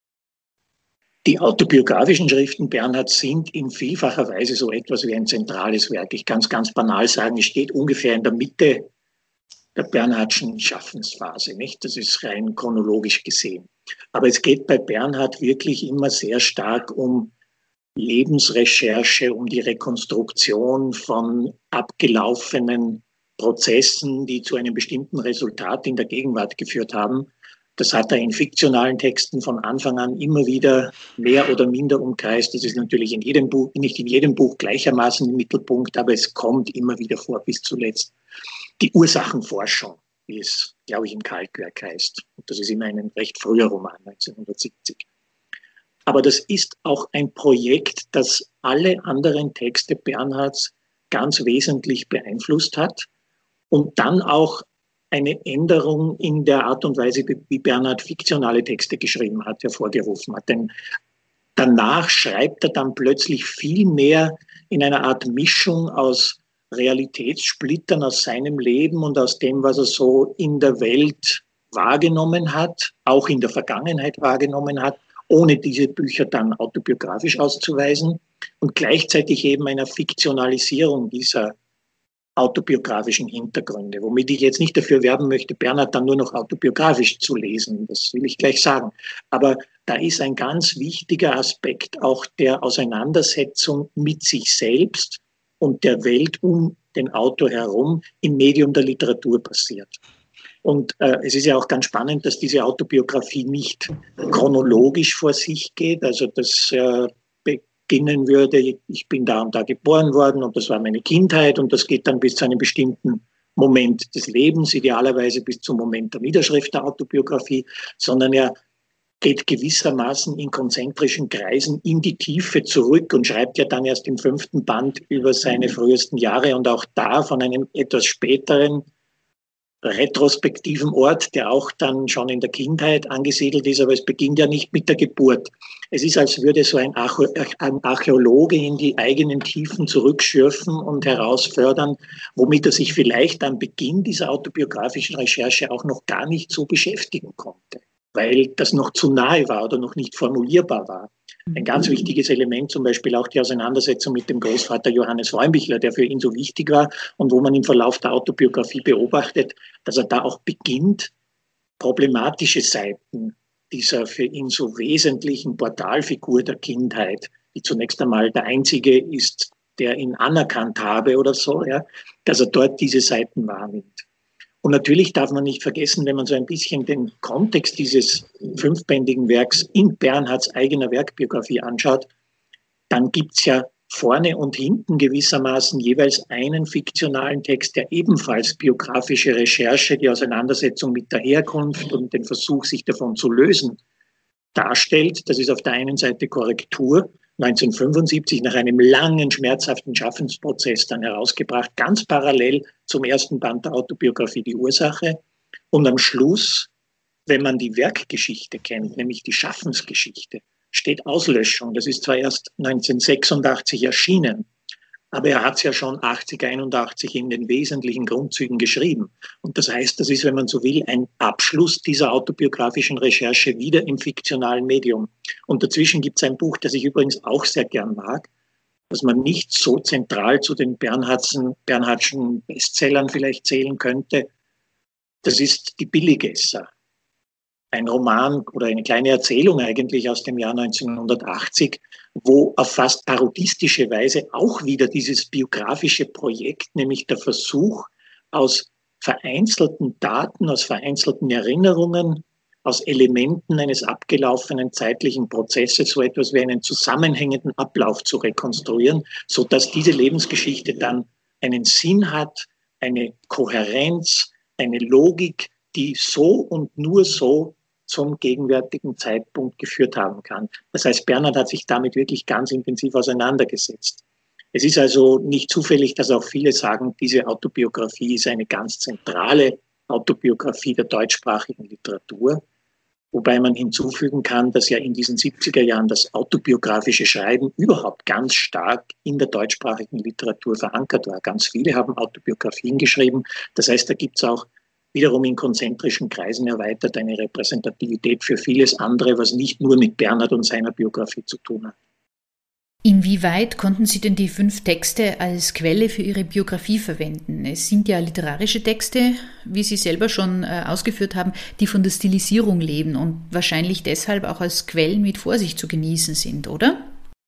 Die autobiografischen Schriften Bernhards sind in vielfacher Weise so etwas wie ein zentrales Werk. Ich kann es ganz banal sagen, es steht ungefähr in der Mitte der Bernhardschen Schaffensphase, nicht? Das ist rein chronologisch gesehen. Aber es geht bei Bernhard wirklich immer sehr stark um Lebensrecherche, um die Rekonstruktion von abgelaufenen Prozessen, die zu einem bestimmten Resultat in der Gegenwart geführt haben. Das hat er in fiktionalen Texten von Anfang an immer wieder mehr oder minder umkreist. Das ist natürlich in jedem Buch, nicht in jedem Buch gleichermaßen im Mittelpunkt, aber es kommt immer wieder vor bis zuletzt. Die Ursachenforschung, wie es, glaube ich, im Kalkwerk heißt. Und das ist immer ein recht früher Roman, 1970. Aber das ist auch ein Projekt, das alle anderen Texte Bernhards ganz wesentlich beeinflusst hat und dann auch eine Änderung in der Art und Weise, wie Bernhard fiktionale Texte geschrieben hat, hervorgerufen hat. Denn danach schreibt er dann plötzlich viel mehr in einer Art Mischung aus Realitätssplittern aus seinem Leben und aus dem, was er so in der Welt wahrgenommen hat, auch in der Vergangenheit wahrgenommen hat, ohne diese Bücher dann autobiografisch auszuweisen und gleichzeitig eben einer Fiktionalisierung dieser autobiografischen Hintergründe, womit ich jetzt nicht dafür werben möchte, Bernhard dann nur noch autobiografisch zu lesen, das will ich gleich sagen. Aber da ist ein ganz wichtiger Aspekt auch der Auseinandersetzung mit sich selbst und der Welt um den Autor herum im Medium der Literatur passiert. Und es ist ja auch ganz spannend, dass diese Autobiografie nicht chronologisch vor sich geht, also das beginnen würde, ich bin da und da geboren worden und das war meine Kindheit und das geht dann bis zu einem bestimmten Moment des Lebens, idealerweise bis zum Moment der Niederschrift der Autobiografie, sondern er geht gewissermaßen in konzentrischen Kreisen in die Tiefe zurück und schreibt ja dann erst im 5. Band über seine frühesten Jahre und auch da von einem etwas späteren retrospektiven Ort, der auch dann schon in der Kindheit angesiedelt ist, aber es beginnt ja nicht mit der Geburt. Es ist, als würde so ein Archäologe in die eigenen Tiefen zurückschürfen und herausfördern, womit er sich vielleicht am Beginn dieser autobiografischen Recherche auch noch gar nicht so beschäftigen konnte, weil das noch zu nahe war oder noch nicht formulierbar war. Ein ganz wichtiges Element zum Beispiel auch die Auseinandersetzung mit dem Großvater Johannes Räumbichler, der für ihn so wichtig war und wo man im Verlauf der Autobiografie beobachtet, dass er da auch beginnt, problematische Seiten dieser für ihn so wesentlichen Portalfigur der Kindheit, die zunächst einmal der einzige ist, der ihn anerkannt habe oder so, ja, dass er dort diese Seiten wahrnimmt. Und natürlich darf man nicht vergessen, wenn man so ein bisschen den Kontext dieses 5-bändigen Werks in Bernhards eigener Werkbiografie anschaut, dann gibt's ja vorne und hinten gewissermaßen jeweils einen fiktionalen Text, der ebenfalls biografische Recherche, die Auseinandersetzung mit der Herkunft und den Versuch, sich davon zu lösen, darstellt. Das ist auf der einen Seite Korrektur, 1975 nach einem langen, schmerzhaften Schaffensprozess dann herausgebracht, ganz parallel zum ersten Band der Autobiografie Die Ursache. Und am Schluss, wenn man die Werkgeschichte kennt, nämlich die Schaffensgeschichte, steht Auslöschung. Das ist zwar erst 1986 erschienen, aber er hat es ja schon 81 in den wesentlichen Grundzügen geschrieben. Und das heißt, das ist, wenn man so will, ein Abschluss dieser autobiografischen Recherche wieder im fiktionalen Medium. Und dazwischen gibt es ein Buch, das ich übrigens auch sehr gern mag, das man nicht so zentral zu den Bernhardschen Bestsellern vielleicht zählen könnte. Das ist Die Billigesser. Ein Roman oder eine kleine Erzählung eigentlich aus dem Jahr 1980, wo auf fast parodistische Weise auch wieder dieses biografische Projekt, nämlich der Versuch, aus vereinzelten Daten, aus vereinzelten Erinnerungen, aus Elementen eines abgelaufenen zeitlichen Prozesses so etwas wie einen zusammenhängenden Ablauf zu rekonstruieren, sodass diese Lebensgeschichte dann einen Sinn hat, eine Kohärenz, eine Logik, die so und nur so zum gegenwärtigen Zeitpunkt geführt haben kann. Das heißt, Bernhard hat sich damit wirklich ganz intensiv auseinandergesetzt. Es ist also nicht zufällig, dass auch viele sagen, diese Autobiografie ist eine ganz zentrale Autobiografie der deutschsprachigen Literatur, wobei man hinzufügen kann, dass ja in diesen 70er Jahren das autobiografische Schreiben überhaupt ganz stark in der deutschsprachigen Literatur verankert war. Ganz viele haben Autobiografien geschrieben. Das heißt, da gibt es auch wiederum in konzentrischen Kreisen erweitert eine Repräsentativität für vieles andere, was nicht nur mit Bernhard und seiner Biografie zu tun hat. Inwieweit konnten Sie denn die 5 Texte als Quelle für Ihre Biografie verwenden? Es sind ja literarische Texte, wie Sie selber schon ausgeführt haben, die von der Stilisierung leben und wahrscheinlich deshalb auch als Quellen mit Vorsicht zu genießen sind, oder?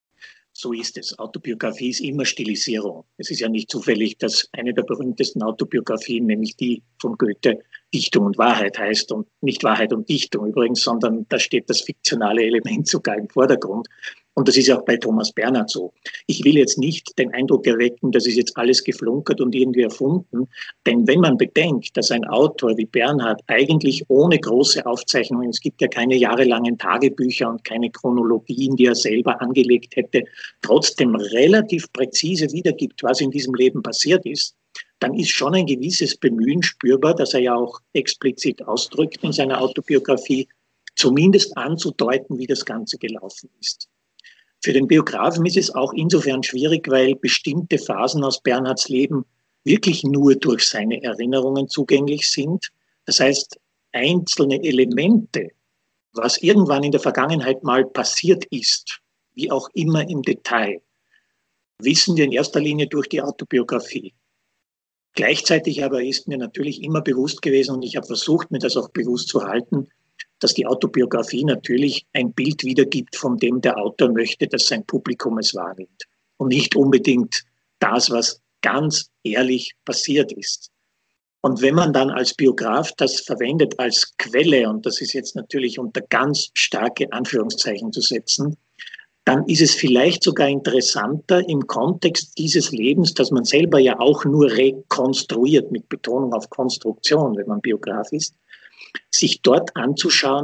So ist es. Autobiografie ist immer Stilisierung. Es ist ja nicht zufällig, dass eine der berühmtesten Autobiografien, nämlich die von Goethe, Dichtung und Wahrheit heißt und nicht Wahrheit und Dichtung übrigens, sondern da steht das fiktionale Element sogar im Vordergrund. Und das ist auch bei Thomas Bernhard so. Ich will jetzt nicht den Eindruck erwecken, das ist jetzt alles geflunkert und irgendwie erfunden. Denn wenn man bedenkt, dass ein Autor wie Bernhard eigentlich ohne große Aufzeichnungen, es gibt ja keine jahrelangen Tagebücher und keine Chronologien, die er selber angelegt hätte, trotzdem relativ präzise wiedergibt, was in diesem Leben passiert ist, dann ist schon ein gewisses Bemühen spürbar, das er ja auch explizit ausdrückt in seiner Autobiografie, zumindest anzudeuten, wie das Ganze gelaufen ist. Für den Biografen ist es auch insofern schwierig, weil bestimmte Phasen aus Bernhards Leben wirklich nur durch seine Erinnerungen zugänglich sind. Das heißt, einzelne Elemente, was irgendwann in der Vergangenheit mal passiert ist, wie auch immer im Detail, wissen wir in erster Linie durch die Autobiografie. Gleichzeitig aber ist mir natürlich immer bewusst gewesen, und ich habe versucht, mir das auch bewusst zu halten, dass die Autobiografie natürlich ein Bild wiedergibt, von dem der Autor möchte, dass sein Publikum es wahrnimmt. Und nicht unbedingt das, was ganz ehrlich passiert ist. Und wenn man dann als Biograf das verwendet als Quelle, und das ist jetzt natürlich unter ganz starke Anführungszeichen zu setzen, dann ist es vielleicht sogar interessanter im Kontext dieses Lebens, das man selber ja auch nur rekonstruiert, mit Betonung auf Konstruktion, wenn man Biograf ist, sich dort anzuschauen,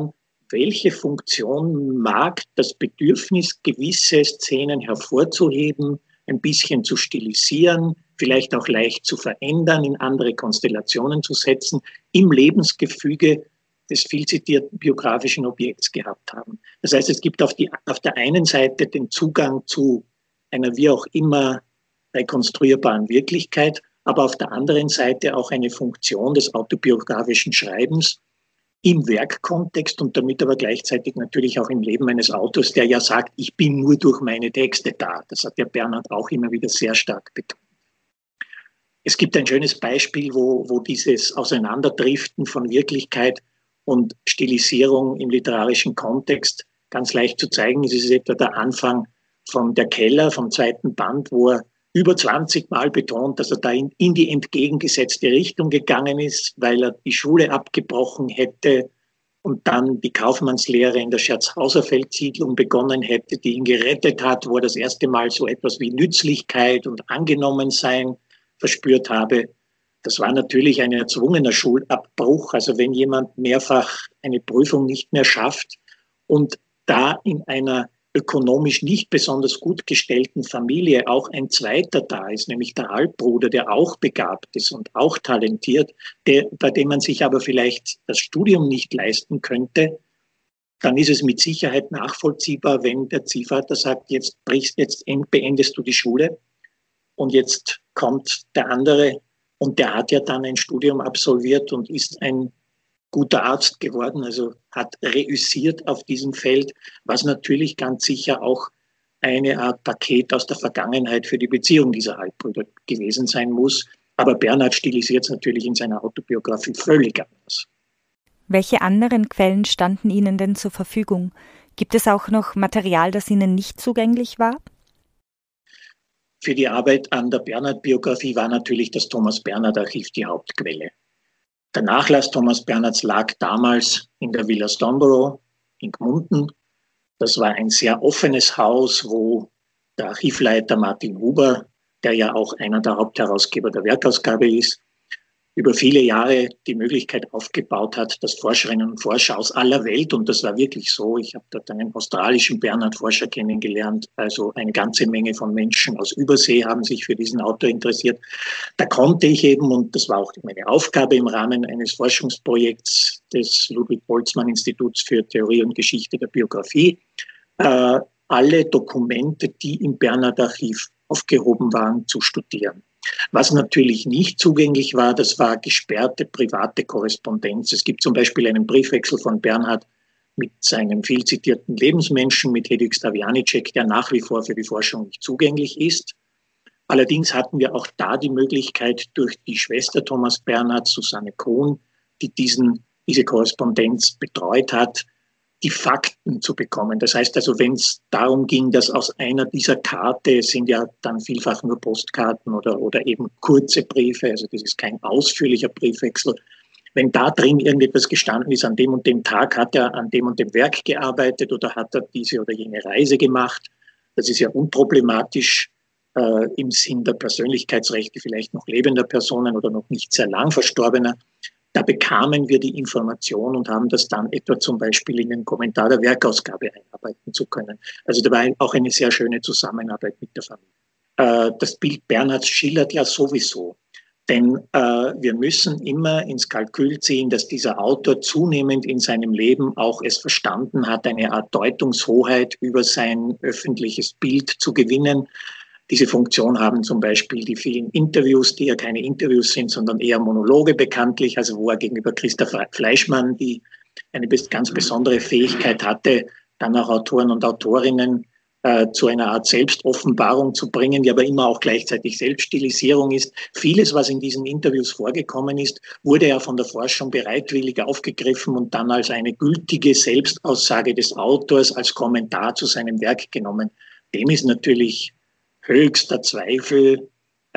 welche Funktion mag das Bedürfnis, gewisse Szenen hervorzuheben, ein bisschen zu stilisieren, vielleicht auch leicht zu verändern, in andere Konstellationen zu setzen, im Lebensgefüge des viel zitierten biografischen Objekts gehabt haben. Das heißt, es gibt auf der einen Seite den Zugang zu einer wie auch immer rekonstruierbaren Wirklichkeit, aber auf der anderen Seite auch eine Funktion des autobiografischen Schreibens im Werkkontext und damit aber gleichzeitig natürlich auch im Leben eines Autors, der ja sagt, ich bin nur durch meine Texte da. Das hat ja Bernhard auch immer wieder sehr stark betont. Es gibt ein schönes Beispiel, wo dieses Auseinanderdriften von Wirklichkeit und Stilisierung im literarischen Kontext ganz leicht zu zeigen ist. Es ist etwa der Anfang von Der Keller, vom 2. Band, wo er über 20 Mal betont, dass er da in die entgegengesetzte Richtung gegangen ist, weil er die Schule abgebrochen hätte und dann die Kaufmannslehre in der Scherzhauserfeldsiedlung begonnen hätte, die ihn gerettet hat, wo er das erste Mal so etwas wie Nützlichkeit und Angenommensein verspürt habe. Das war natürlich ein erzwungener Schulabbruch. Also wenn jemand mehrfach eine Prüfung nicht mehr schafft und da in einer ökonomisch nicht besonders gut gestellten Familie auch ein zweiter da ist, nämlich der Halbbruder, der auch begabt ist und auch talentiert, bei dem man sich aber vielleicht das Studium nicht leisten könnte, dann ist es mit Sicherheit nachvollziehbar, wenn der Ziehvater sagt, jetzt beendest du die Schule und jetzt kommt der andere und der hat ja dann ein Studium absolviert und ist ein guter Arzt geworden, also hat reüssiert auf diesem Feld, was natürlich ganz sicher auch eine Art Paket aus der Vergangenheit für die Beziehung dieser Halbbrüder gewesen sein muss. Aber Bernhard stilisiert es natürlich in seiner Autobiografie völlig anders. Welche anderen Quellen standen Ihnen denn zur Verfügung? Gibt es auch noch Material, das Ihnen nicht zugänglich war? Für die Arbeit an der Bernhard-Biografie war natürlich das Thomas-Bernhard-Archiv die Hauptquelle. Der Nachlass Thomas Bernhards lag damals in der Villa Stoneborough in Gmunden. Das war ein sehr offenes Haus, wo der Archivleiter Martin Huber, der ja auch einer der Hauptherausgeber der Werkausgabe ist, über viele Jahre die Möglichkeit aufgebaut hat, dass Forscherinnen und Forscher aus aller Welt, und das war wirklich so, ich habe dort einen australischen Bernhard-Forscher kennengelernt, also eine ganze Menge von Menschen aus Übersee haben sich für diesen Autor interessiert. Da konnte ich eben, und das war auch meine Aufgabe im Rahmen eines Forschungsprojekts des Ludwig-Boltzmann-Instituts für Theorie und Geschichte der Biografie, alle Dokumente, die im Bernhard-Archiv aufgehoben waren, zu studieren. Was natürlich nicht zugänglich war, das war gesperrte private Korrespondenz. Es gibt zum Beispiel einen Briefwechsel von Bernhard mit seinem viel zitierten Lebensmenschen, mit Hedwig Stavianicek, der nach wie vor für die Forschung nicht zugänglich ist. Allerdings hatten wir auch da die Möglichkeit, durch die Schwester Thomas Bernhard, Susanne Kohn, die diese Korrespondenz betreut hat, die Fakten zu bekommen. Das heißt also, wenn es darum ging, dass aus einer dieser Karte, es sind ja dann vielfach nur Postkarten oder eben kurze Briefe, also das ist kein ausführlicher Briefwechsel, wenn da drin irgendetwas gestanden ist, an dem und dem Tag hat er an dem und dem Werk gearbeitet oder hat er diese oder jene Reise gemacht, das ist ja unproblematisch im Sinn der Persönlichkeitsrechte vielleicht noch lebender Personen oder noch nicht sehr lang Verstorbener. Da bekamen wir die Information und haben das dann etwa zum Beispiel in den Kommentar der Werkausgabe einarbeiten zu können. Also da war auch eine sehr schöne Zusammenarbeit mit der Familie. Das Bild Bernhards schillert ja sowieso, denn wir müssen immer ins Kalkül ziehen, dass dieser Autor zunehmend in seinem Leben auch es verstanden hat, eine Art Deutungshoheit über sein öffentliches Bild zu gewinnen. Diese Funktion haben zum Beispiel die vielen Interviews, die ja keine Interviews sind, sondern eher Monologe bekanntlich, also wo er gegenüber Christa Fleischmann, die eine ganz besondere Fähigkeit hatte, dann auch Autoren und Autorinnen zu einer Art Selbstoffenbarung zu bringen, die aber immer auch gleichzeitig Selbststilisierung ist. Vieles, was in diesen Interviews vorgekommen ist, wurde ja von der Forschung bereitwillig aufgegriffen und dann als eine gültige Selbstaussage des Autors, als Kommentar zu seinem Werk genommen. Dem ist natürlich höchster Zweifel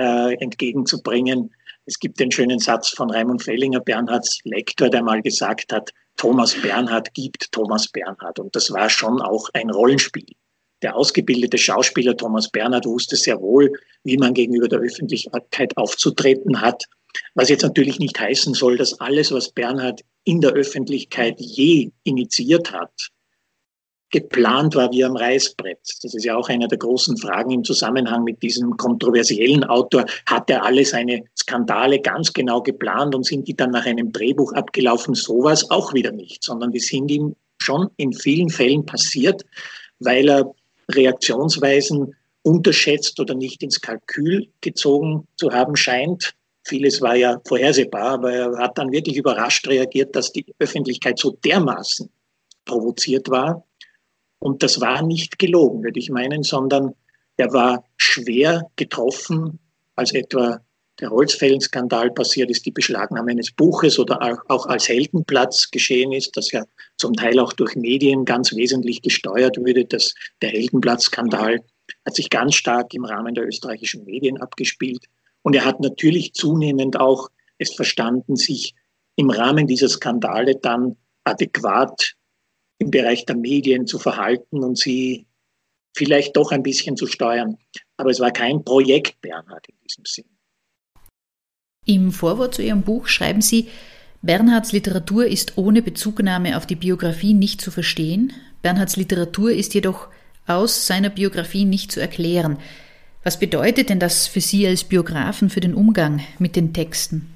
entgegenzubringen. Es gibt den schönen Satz von Raimund Fellinger, Bernhards Lektor, der mal gesagt hat, Thomas Bernhard gibt Thomas Bernhard. Und das war schon auch ein Rollenspiel. Der ausgebildete Schauspieler Thomas Bernhard wusste sehr wohl, wie man gegenüber der Öffentlichkeit aufzutreten hat. Was jetzt natürlich nicht heißen soll, dass alles, was Bernhard in der Öffentlichkeit je initiiert hat, geplant war wie am Reißbrett. Das ist ja auch eine der großen Fragen im Zusammenhang mit diesem kontroversiellen Autor. Hat er alle seine Skandale ganz genau geplant und sind die dann nach einem Drehbuch abgelaufen? Sowas auch wieder nicht, sondern die sind ihm schon in vielen Fällen passiert, weil er Reaktionsweisen unterschätzt oder nicht ins Kalkül gezogen zu haben scheint. Vieles war ja vorhersehbar, aber er hat dann wirklich überrascht reagiert, dass die Öffentlichkeit so dermaßen provoziert war. Und das war nicht gelogen, würde ich meinen, sondern er war schwer getroffen, als etwa der Holzfällenskandal passiert ist, die Beschlagnahme eines Buches oder auch als Heldenplatz geschehen ist, das ja zum Teil auch durch Medien ganz wesentlich gesteuert wurde. Der Heldenplatzskandal hat sich ganz stark im Rahmen der österreichischen Medien abgespielt. Und er hat natürlich zunehmend auch es verstanden, sich im Rahmen dieser Skandale dann adäquat im Bereich der Medien zu verhalten und sie vielleicht doch ein bisschen zu steuern. Aber es war kein Projekt Bernhard in diesem Sinn. Im Vorwort zu Ihrem Buch schreiben Sie, Bernhards Literatur ist ohne Bezugnahme auf die Biografie nicht zu verstehen. Bernhards Literatur ist jedoch aus seiner Biografie nicht zu erklären. Was bedeutet denn das für Sie als Biografen für den Umgang mit den Texten?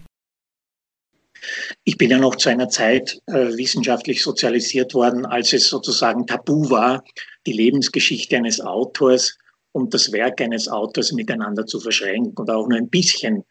Ich bin ja noch zu einer Zeit wissenschaftlich sozialisiert worden, als es sozusagen tabu war, die Lebensgeschichte eines Autors und das Werk eines Autors miteinander zu verschränken und auch nur ein bisschen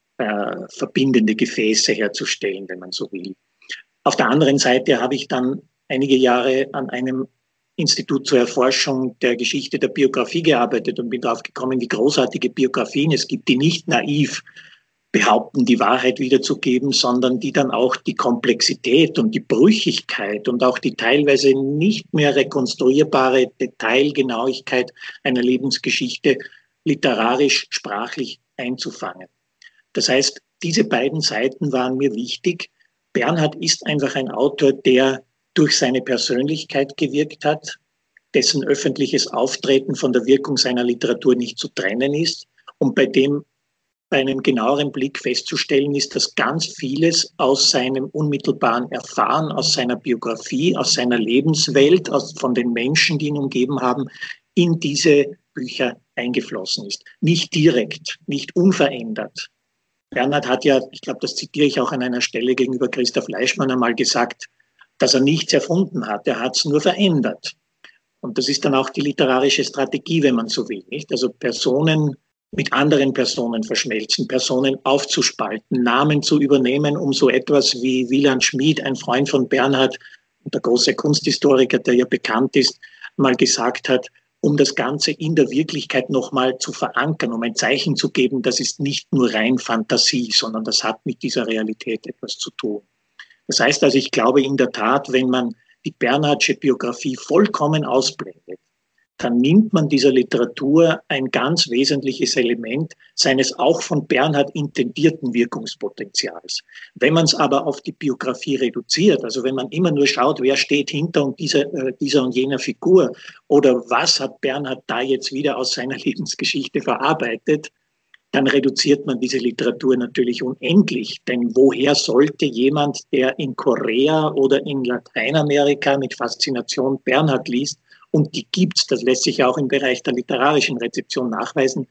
verbindende Gefäße herzustellen, wenn man so will. Auf der anderen Seite habe ich dann einige Jahre an einem Institut zur Erforschung der Geschichte der Biografie gearbeitet und bin darauf gekommen, wie großartige Biografien es gibt, die nicht naiv behaupten, die Wahrheit wiederzugeben, sondern die dann auch die Komplexität und die Brüchigkeit und auch die teilweise nicht mehr rekonstruierbare Detailgenauigkeit einer Lebensgeschichte literarisch, sprachlich einzufangen. Das heißt, diese beiden Seiten waren mir wichtig. Bernhard ist einfach ein Autor, der durch seine Persönlichkeit gewirkt hat, dessen öffentliches Auftreten von der Wirkung seiner Literatur nicht zu trennen ist und bei dem bei einem genaueren Blick festzustellen ist, dass ganz vieles aus seinem unmittelbaren Erfahren, aus seiner Biografie, aus seiner Lebenswelt, von den Menschen, die ihn umgeben haben, in diese Bücher eingeflossen ist. Nicht direkt, nicht unverändert. Bernhard hat ja, ich glaube, das zitiere ich auch an einer Stelle gegenüber Christa Fleischmann einmal gesagt, dass er nichts erfunden hat, er hat es nur verändert. Und das ist dann auch die literarische Strategie, wenn man so will, nicht? Also Personen mit anderen Personen verschmelzen, Personen aufzuspalten, Namen zu übernehmen, um so etwas wie Wieland Schmid, ein Freund von Bernhard, der große Kunsthistoriker, der ja bekannt ist, mal gesagt hat, um das Ganze in der Wirklichkeit nochmal zu verankern, um ein Zeichen zu geben, das ist nicht nur rein Fantasie, sondern das hat mit dieser Realität etwas zu tun. Das heißt also, ich glaube in der Tat, wenn man die Bernhardsche Biografie vollkommen ausblendet, dann nimmt man dieser Literatur ein ganz wesentliches Element seines auch von Bernhard intendierten Wirkungspotenzials. Wenn man es aber auf die Biografie reduziert, also wenn man immer nur schaut, wer steht hinter und dieser und jener Figur oder was hat Bernhard da jetzt wieder aus seiner Lebensgeschichte verarbeitet, dann reduziert man diese Literatur natürlich unendlich. Denn woher sollte jemand, der in Korea oder in Lateinamerika mit Faszination Bernhard liest, und die gibt's, das lässt sich auch im Bereich der literarischen Rezeption nachweisen,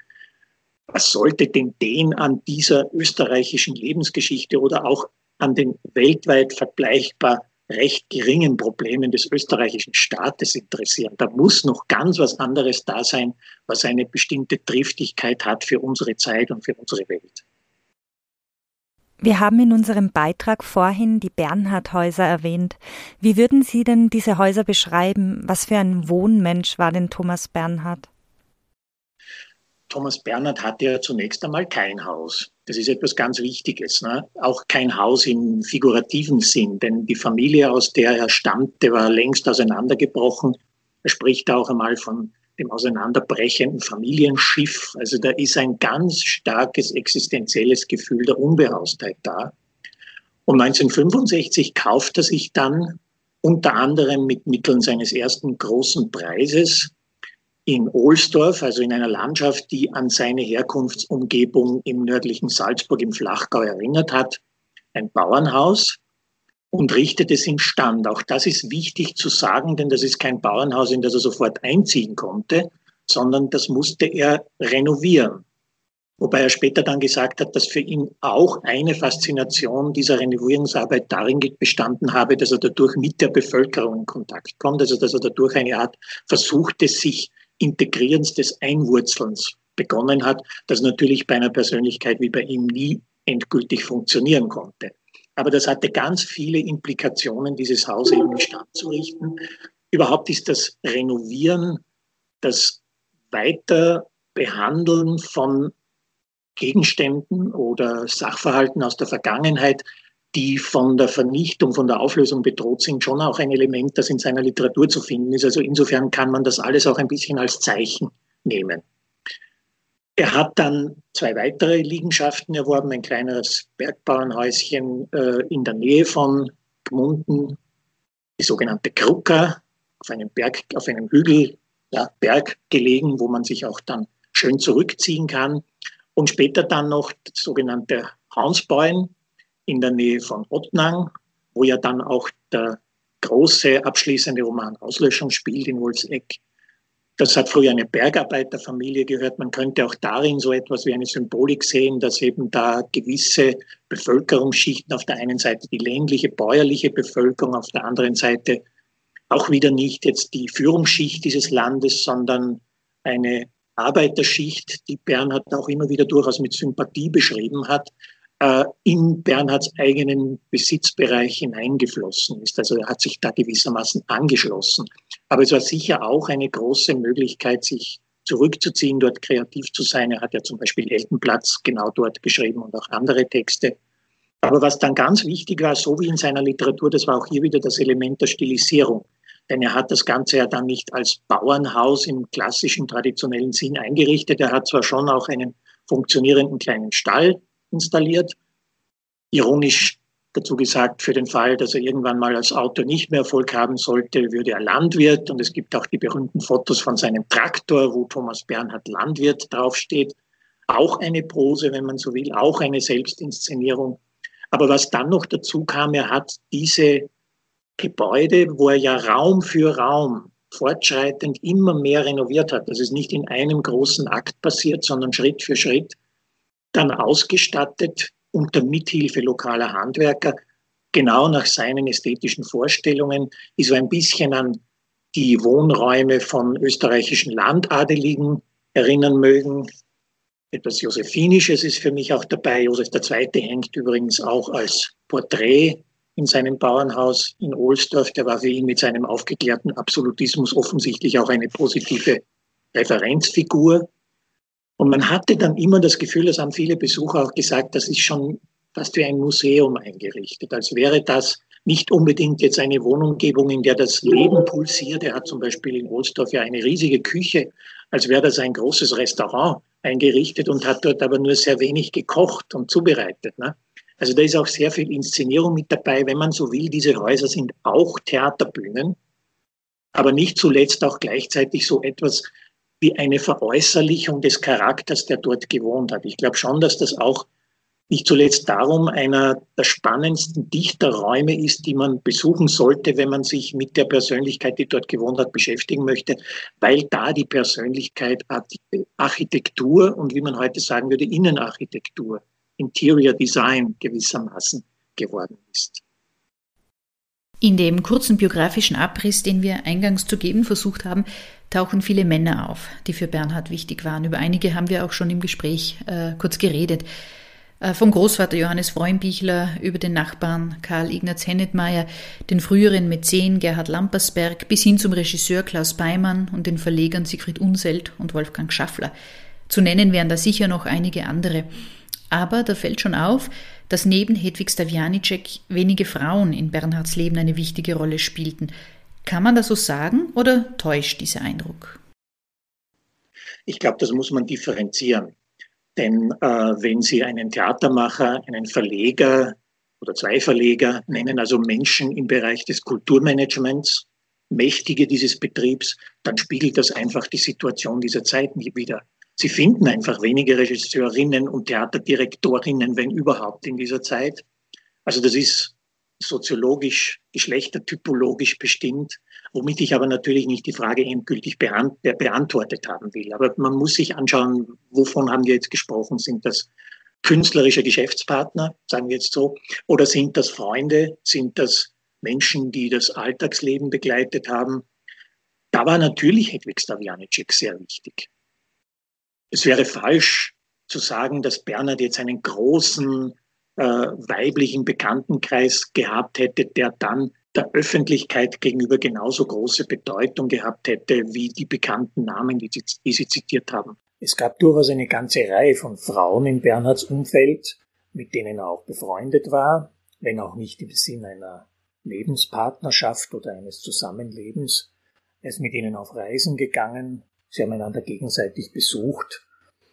was sollte denn den an dieser österreichischen Lebensgeschichte oder auch an den weltweit vergleichbar recht geringen Problemen des österreichischen Staates interessieren? Da muss noch ganz was anderes da sein, was eine bestimmte Triftigkeit hat für unsere Zeit und für unsere Welt. Wir haben in unserem Beitrag vorhin die Bernhard-Häuser erwähnt. Wie würden Sie denn diese Häuser beschreiben? Was für ein Wohnmensch war denn Thomas Bernhard? Thomas Bernhard hatte ja zunächst einmal kein Haus. Das ist etwas ganz Wichtiges, ne? Auch kein Haus im figurativen Sinn, denn die Familie, aus der er stammte, war längst auseinandergebrochen. Er spricht auch einmal von dem auseinanderbrechenden Familienschiff. Also da ist ein ganz starkes existenzielles Gefühl der Unbehaustheit da. Und 1965 kauft er sich dann unter anderem mit Mitteln seines ersten großen Preises in Ohlsdorf, also in einer Landschaft, die an seine Herkunftsumgebung im nördlichen Salzburg im Flachgau erinnert hat, ein Bauernhaus. und richtet es instand. Auch das ist wichtig zu sagen, denn das ist kein Bauernhaus, in das er sofort einziehen konnte, sondern das musste er renovieren. Wobei er später dann gesagt hat, dass für ihn auch eine Faszination dieser Renovierungsarbeit darin bestanden habe, dass er dadurch mit der Bevölkerung in Kontakt kommt, also dass er dadurch eine Art Versuch des sich Integrierens, des Einwurzelns begonnen hat, das natürlich bei einer Persönlichkeit wie bei ihm nie endgültig funktionieren konnte. Aber das hatte ganz viele Implikationen, dieses Haus eben instand zu richten. Überhaupt ist das Renovieren, das Weiterbehandeln von Gegenständen oder Sachverhalten aus der Vergangenheit, die von der Vernichtung, von der Auflösung bedroht sind, schon auch ein Element, das in seiner Literatur zu finden ist. Also insofern kann man das alles auch ein bisschen als Zeichen nehmen. Er hat dann 2 weitere Liegenschaften erworben, ein kleineres Bergbauernhäuschen in der Nähe von Gmunden, die sogenannte Kruka, auf einem Hügel, ja, Berg gelegen, wo man sich auch dann schön zurückziehen kann. Und später dann noch das sogenannte Haunsbeuern in der Nähe von Ottnang, wo ja dann auch der große abschließende Roman Auslöschung spielt in Wolfsegg. Das hat früher eine Bergarbeiterfamilie gehört. Man könnte auch darin so etwas wie eine Symbolik sehen, dass eben da gewisse Bevölkerungsschichten, auf der einen Seite die ländliche, bäuerliche Bevölkerung, auf der anderen Seite auch wieder nicht jetzt die Führungsschicht dieses Landes, sondern eine Arbeiterschicht, die Bernhard auch immer wieder durchaus mit Sympathie beschrieben hat, in Bernhards eigenen Besitzbereich hineingeflossen ist. Also er hat sich da gewissermaßen angeschlossen. Aber es war sicher auch eine große Möglichkeit, sich zurückzuziehen, dort kreativ zu sein. Er hat ja zum Beispiel Eltenplatz genau dort geschrieben und auch andere Texte. Aber was dann ganz wichtig war, so wie in seiner Literatur, das war auch hier wieder das Element der Stilisierung. Denn er hat das Ganze ja dann nicht als Bauernhaus im klassischen, traditionellen Sinn eingerichtet. Er hat zwar schon auch einen funktionierenden kleinen Stall installiert, ironisch dazu gesagt, für den Fall, dass er irgendwann mal als Autor nicht mehr Erfolg haben sollte, würde er Landwirt. Und es gibt auch die berühmten Fotos von seinem Traktor, wo Thomas Bernhard Landwirt draufsteht. Auch eine Prose, wenn man so will, auch eine Selbstinszenierung. Aber was dann noch dazu kam, er hat diese Gebäude, wo er ja Raum für Raum fortschreitend immer mehr renoviert hat. Das ist nicht in einem großen Akt passiert, sondern Schritt für Schritt, dann ausgestattet unter Mithilfe lokaler Handwerker, genau nach seinen ästhetischen Vorstellungen, die so ein bisschen an die Wohnräume von österreichischen Landadeligen erinnern mögen. Etwas Josephinisches ist für mich auch dabei. Josef II. Hängt übrigens auch als Porträt in seinem Bauernhaus in Ohlsdorf. Der war für ihn mit seinem aufgeklärten Absolutismus offensichtlich auch eine positive Referenzfigur. Und man hatte dann immer das Gefühl, das haben viele Besucher auch gesagt, das ist schon fast wie ein Museum eingerichtet, als wäre das nicht unbedingt jetzt eine Wohnumgebung, in der das Leben pulsiert. Er hat zum Beispiel in Ohlsdorf ja eine riesige Küche, als wäre das ein großes Restaurant eingerichtet und hat dort aber nur sehr wenig gekocht und zubereitet, ne? Also da ist auch sehr viel Inszenierung mit dabei. Wenn man so will, diese Häuser sind auch Theaterbühnen, aber nicht zuletzt auch gleichzeitig so etwas wie eine Veräußerlichung des Charakters, der dort gewohnt hat. Ich glaube schon, dass das auch nicht zuletzt darum einer der spannendsten Dichterräume ist, die man besuchen sollte, wenn man sich mit der Persönlichkeit, die dort gewohnt hat, beschäftigen möchte, weil da die Persönlichkeit Architektur und, wie man heute sagen würde, Innenarchitektur, Interior Design gewissermaßen geworden ist. In dem kurzen biografischen Abriss, den wir eingangs zu geben versucht haben, tauchen viele Männer auf, die für Bernhard wichtig waren. Über einige haben wir auch schon im Gespräch kurz geredet. Vom Großvater Johannes Freumbichler über den Nachbarn Karl Ignaz Hennetmeier, den früheren Mäzen Gerhard Lampersberg bis hin zum Regisseur Klaus Beimann und den Verlegern Siegfried Unseld und Wolfgang Schaffler. Zu nennen wären da sicher noch einige andere. Aber da fällt schon auf, dass neben Hedwig Stavianicek wenige Frauen in Bernhards Leben eine wichtige Rolle spielten. Kann man das so sagen oder täuscht dieser Eindruck? Ich glaube, das muss man differenzieren. Denn wenn Sie einen Theatermacher, einen Verleger oder 2 Verleger nennen, also Menschen im Bereich des Kulturmanagements, Mächtige dieses Betriebs, dann spiegelt das einfach die Situation dieser Zeit nicht wider. Sie finden einfach wenige Regisseurinnen und Theaterdirektorinnen, wenn überhaupt, in dieser Zeit. Also das ist soziologisch, geschlechtertypologisch bestimmt, womit ich aber natürlich nicht die Frage endgültig beantwortet haben will. Aber man muss sich anschauen, wovon haben wir jetzt gesprochen? Sind das künstlerische Geschäftspartner, sagen wir jetzt so, oder sind das Freunde, sind das Menschen, die das Alltagsleben begleitet haben? Da war natürlich Hedwig Stavianicek sehr wichtig. Es wäre falsch zu sagen, dass Bernhard jetzt einen großen weiblichen Bekanntenkreis gehabt hätte, der dann der Öffentlichkeit gegenüber genauso große Bedeutung gehabt hätte wie die bekannten Namen, die Sie zitiert haben. Es gab durchaus eine ganze Reihe von Frauen in Bernhards Umfeld, mit denen er auch befreundet war, wenn auch nicht im Sinn einer Lebenspartnerschaft oder eines Zusammenlebens. Er ist mit ihnen auf Reisen gegangen, sie haben einander gegenseitig besucht.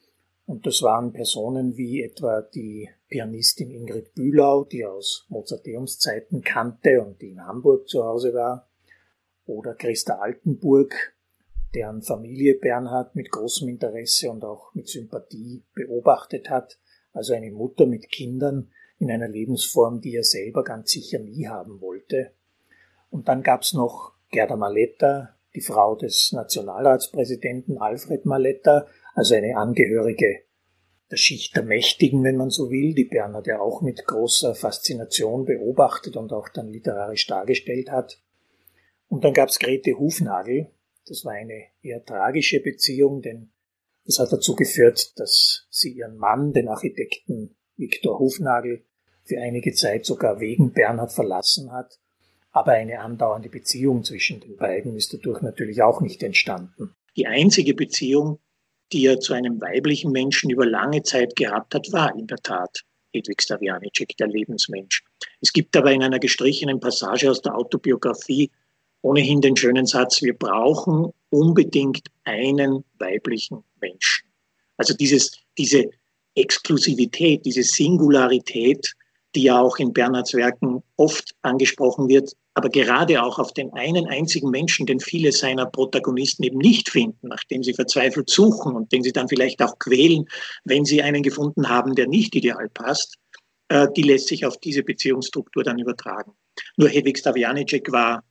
Und das waren Personen wie etwa die Pianistin Ingrid Bühlau, die er aus Mozarteumszeiten kannte und die in Hamburg zu Hause war, oder Christa Altenburg, deren Familie Bernhard mit großem Interesse und auch mit Sympathie beobachtet hat, also eine Mutter mit Kindern in einer Lebensform, die er selber ganz sicher nie haben wollte. Und dann gab's noch Gerda Maletta, die Frau des Nationalratspräsidenten Alfred Maletta, also eine Angehörige der Schicht der Mächtigen, wenn man so will, die Bernhard ja auch mit großer Faszination beobachtet und auch dann literarisch dargestellt hat. Und dann gab's Grete Hufnagel. Das war eine eher tragische Beziehung, denn das hat dazu geführt, dass sie ihren Mann, den Architekten Viktor Hufnagel, für einige Zeit sogar wegen Bernhard verlassen hat. Aber eine andauernde Beziehung zwischen den beiden ist dadurch natürlich auch nicht entstanden. Die einzige Beziehung, die er zu einem weiblichen Menschen über lange Zeit gehabt hat, war in der Tat Hedwig Stavianicek, der Lebensmensch. Es gibt aber in einer gestrichenen Passage aus der Autobiografie ohnehin den schönen Satz, wir brauchen unbedingt einen weiblichen Menschen. Also diese Exklusivität, diese Singularität, die ja auch in Bernhards Werken oft angesprochen wird, aber gerade auch auf den einen einzigen Menschen, den viele seiner Protagonisten eben nicht finden, nach dem sie verzweifelt suchen und den sie dann vielleicht auch quälen, wenn sie einen gefunden haben, der nicht ideal passt, die lässt sich auf diese Beziehungsstruktur dann übertragen. Nur Hedwig Stavianicek war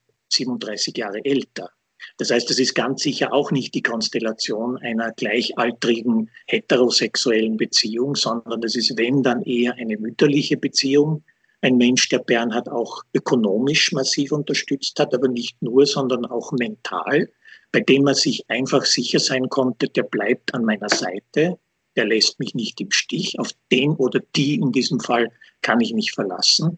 37 Jahre älter. Das heißt, das ist ganz sicher auch nicht die Konstellation einer gleichaltrigen heterosexuellen Beziehung, sondern das ist, wenn, dann eher eine mütterliche Beziehung. Ein Mensch, der Bernhard auch ökonomisch massiv unterstützt hat, aber nicht nur, sondern auch mental, bei dem man sich einfach sicher sein konnte, der bleibt an meiner Seite, der lässt mich nicht im Stich, auf den oder die in diesem Fall kann ich mich verlassen.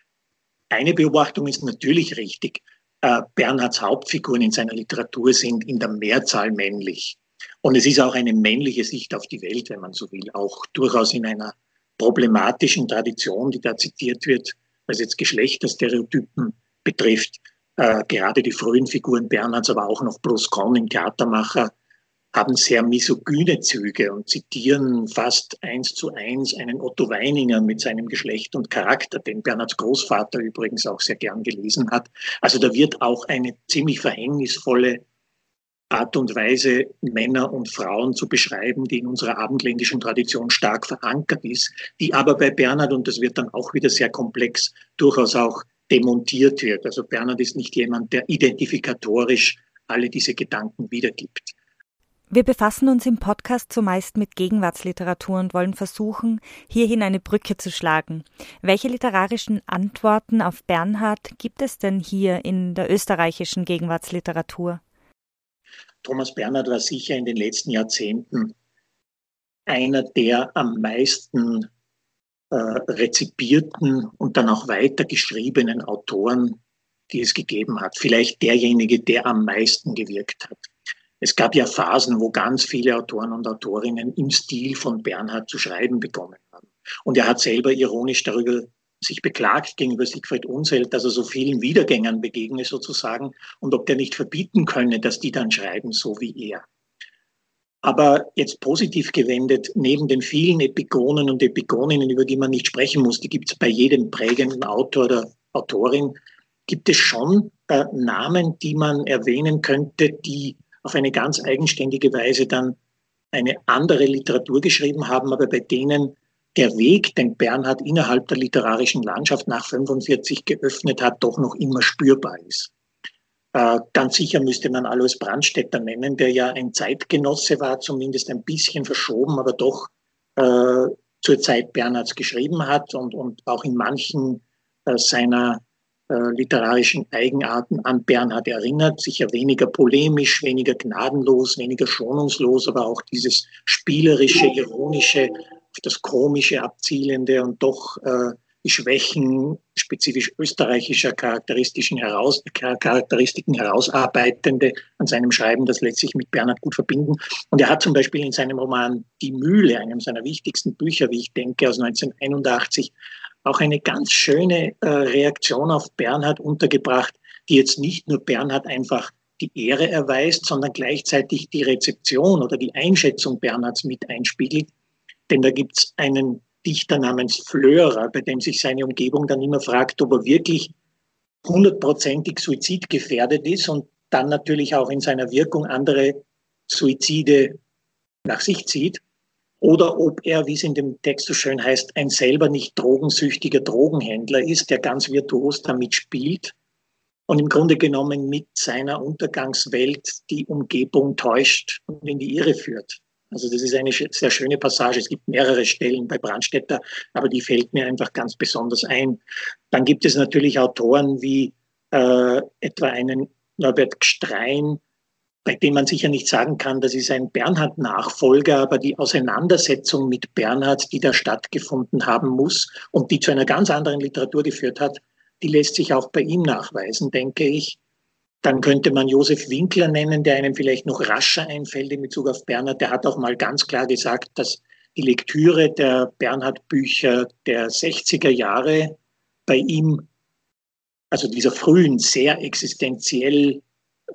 Eine Beobachtung ist natürlich richtig. Bernhards Hauptfiguren in seiner Literatur sind in der Mehrzahl männlich. Und es ist auch eine männliche Sicht auf die Welt, wenn man so will, auch durchaus in einer problematischen Tradition, die da zitiert wird, was jetzt Geschlechterstereotypen betrifft. Gerade die frühen Figuren Bernhards, aber auch noch Bruscon im Theatermacher, haben sehr misogyne Züge und zitieren fast 1:1 einen Otto Weininger mit seinem Geschlecht und Charakter, den Bernhards Großvater übrigens auch sehr gern gelesen hat. Also da wird auch eine ziemlich verhängnisvolle Art und Weise, Männer und Frauen zu beschreiben, die in unserer abendländischen Tradition stark verankert ist, die aber bei Bernhard, und das wird dann auch wieder sehr komplex, durchaus auch demontiert wird. Also Bernhard ist nicht jemand, der identifikatorisch alle diese Gedanken wiedergibt. Wir befassen uns im Podcast zumeist mit Gegenwartsliteratur und wollen versuchen, hierhin eine Brücke zu schlagen. Welche literarischen Antworten auf Bernhard gibt es denn hier in der österreichischen Gegenwartsliteratur? Thomas Bernhard war sicher in den letzten Jahrzehnten einer der am meisten rezipierten und dann auch weitergeschriebenen Autoren, die es gegeben hat. Vielleicht derjenige, der am meisten gewirkt hat. Es gab ja Phasen, wo ganz viele Autoren und Autorinnen im Stil von Bernhard zu schreiben begonnen haben. Und er hat selber ironisch darüber sich beklagt gegenüber Siegfried Unseld, dass er so vielen Wiedergängern begegne sozusagen und ob der nicht verbieten könne, dass die dann schreiben, so wie er. Aber jetzt positiv gewendet, neben den vielen Epigonen und Epigoninnen, über die man nicht sprechen muss, die gibt es bei jedem prägenden Autor oder Autorin, gibt es schon Namen, die man erwähnen könnte, die auf eine ganz eigenständige Weise dann eine andere Literatur geschrieben haben, aber bei denen der Weg, den Bernhard innerhalb der literarischen Landschaft nach 1945 geöffnet hat, doch noch immer spürbar ist. Ganz sicher müsste man Alois Brandstätter nennen, der ja ein Zeitgenosse war, zumindest ein bisschen verschoben, aber doch zur Zeit Bernhards geschrieben hat und auch in manchen seiner literarischen Eigenarten an Bernhard erinnert, sicher weniger polemisch, weniger gnadenlos, weniger schonungslos, aber auch dieses spielerische, ironische, auf das Komische abzielende und doch die Schwächen spezifisch österreichischer Charakteristiken herausarbeitende an seinem Schreiben, das lässt sich mit Bernhard gut verbinden. Und er hat zum Beispiel in seinem Roman Die Mühle, einem seiner wichtigsten Bücher, wie ich denke, aus 1981, auch eine ganz schöne Reaktion auf Bernhard untergebracht, die jetzt nicht nur Bernhard einfach die Ehre erweist, sondern gleichzeitig die Rezeption oder die Einschätzung Bernhards mit einspiegelt. Denn da gibt's einen Dichter namens Fleurer, bei dem sich seine Umgebung dann immer fragt, ob er wirklich 100%ig suizidgefährdet ist und dann natürlich auch in seiner Wirkung andere Suizide nach sich zieht, oder ob er, wie es in dem Text so schön heißt, ein selber nicht drogensüchtiger Drogenhändler ist, der ganz virtuos damit spielt und im Grunde genommen mit seiner Untergangswelt die Umgebung täuscht und in die Irre führt. Also das ist eine sehr schöne Passage. Es gibt mehrere Stellen bei Brandstätter, aber die fällt mir einfach ganz besonders ein. Dann gibt es natürlich Autoren wie etwa einen Norbert Gstrein, bei dem man sicher nicht sagen kann, das ist ein Bernhard-Nachfolger, aber die Auseinandersetzung mit Bernhard, die da stattgefunden haben muss und die zu einer ganz anderen Literatur geführt hat, die lässt sich auch bei ihm nachweisen, denke ich. Dann könnte man Josef Winkler nennen, der einem vielleicht noch rascher einfällt in Bezug auf Bernhard. Der hat auch mal ganz klar gesagt, dass die Lektüre der Bernhard-Bücher der 60er Jahre bei ihm, also dieser frühen, sehr existenziell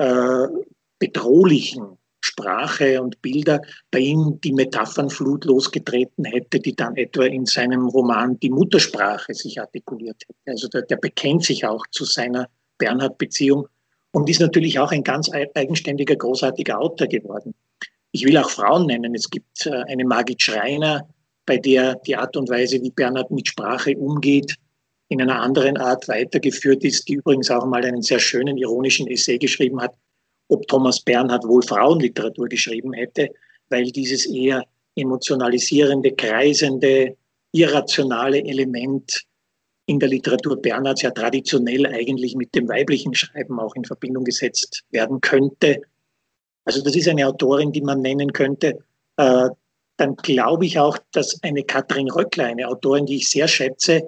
bedrohlichen Sprache und Bilder, bei ihm die Metaphernflut losgetreten hätte, die dann etwa in seinem Roman Die Muttersprache sich artikuliert hätte. Also der bekennt sich auch zu seiner Bernhard-Beziehung und ist natürlich auch ein ganz eigenständiger, großartiger Autor geworden. Ich will auch Frauen nennen. Es gibt eine Margit Schreiner, bei der die Art und Weise, wie Bernhard mit Sprache umgeht, in einer anderen Art weitergeführt ist, die übrigens auch mal einen sehr schönen, ironischen Essay geschrieben hat, ob Thomas Bernhard wohl Frauenliteratur geschrieben hätte, weil dieses eher emotionalisierende, kreisende, irrationale Element in der Literatur Bernhards ja traditionell eigentlich mit dem weiblichen Schreiben auch in Verbindung gesetzt werden könnte. Also das ist eine Autorin, die man nennen könnte. Dann glaube ich auch, dass eine Katrin Röckler, eine Autorin, die ich sehr schätze,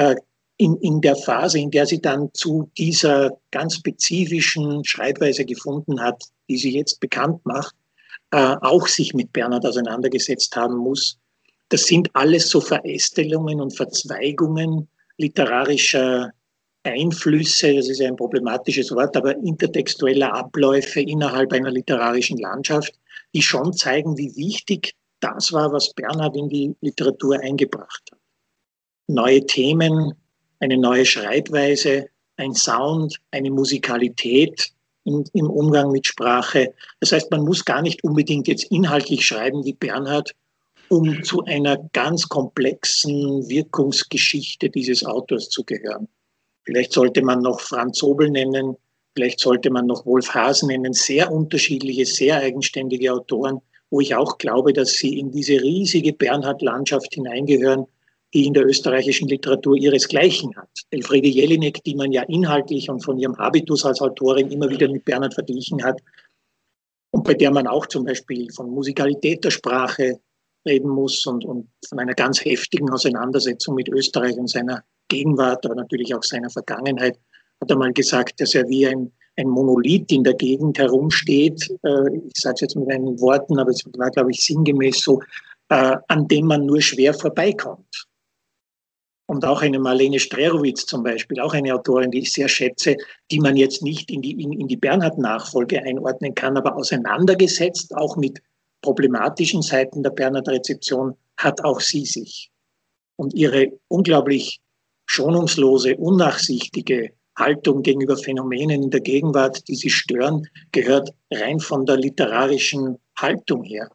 in der Phase, in der sie dann zu dieser ganz spezifischen Schreibweise gefunden hat, die sie jetzt bekannt macht, auch sich mit Bernhard auseinandergesetzt haben muss. Das sind alles so Verästelungen und Verzweigungen literarischer Einflüsse, das ist ja ein problematisches Wort, aber intertextueller Abläufe innerhalb einer literarischen Landschaft, die schon zeigen, wie wichtig das war, was Bernhard in die Literatur eingebracht hat. Neue Themen, eine neue Schreibweise, ein Sound, eine Musikalität im Umgang mit Sprache. Das heißt, man muss gar nicht unbedingt jetzt inhaltlich schreiben wie Bernhard, um zu einer ganz komplexen Wirkungsgeschichte dieses Autors zu gehören. Vielleicht sollte man noch Franz Obel nennen, vielleicht sollte man noch Wolf Haas nennen, sehr unterschiedliche, sehr eigenständige Autoren, wo ich auch glaube, dass sie in diese riesige Bernhard-Landschaft hineingehören, die in der österreichischen Literatur ihresgleichen hat. Elfriede Jelinek, die man ja inhaltlich und von ihrem Habitus als Autorin immer wieder mit Bernhard verglichen hat und bei der man auch zum Beispiel von Musikalität der Sprache reden muss und von einer ganz heftigen Auseinandersetzung mit Österreich und seiner Gegenwart, aber natürlich auch seiner Vergangenheit, hat er mal gesagt, dass er wie ein Monolith in der Gegend herumsteht. Ich sage es jetzt mit meinen Worten, aber es war, glaube ich, sinngemäß so, an dem man nur schwer vorbeikommt. Und auch eine Marlene Strerowitz zum Beispiel, auch eine Autorin, die ich sehr schätze, die man jetzt nicht in die Bernhard-Nachfolge einordnen kann, aber auseinandergesetzt, auch mit problematischen Seiten der Bernhard-Rezeption, hat auch sie sich. Und ihre unglaublich schonungslose, unnachsichtige Haltung gegenüber Phänomenen in der Gegenwart, die sie stören, gehört rein von der literarischen Haltung her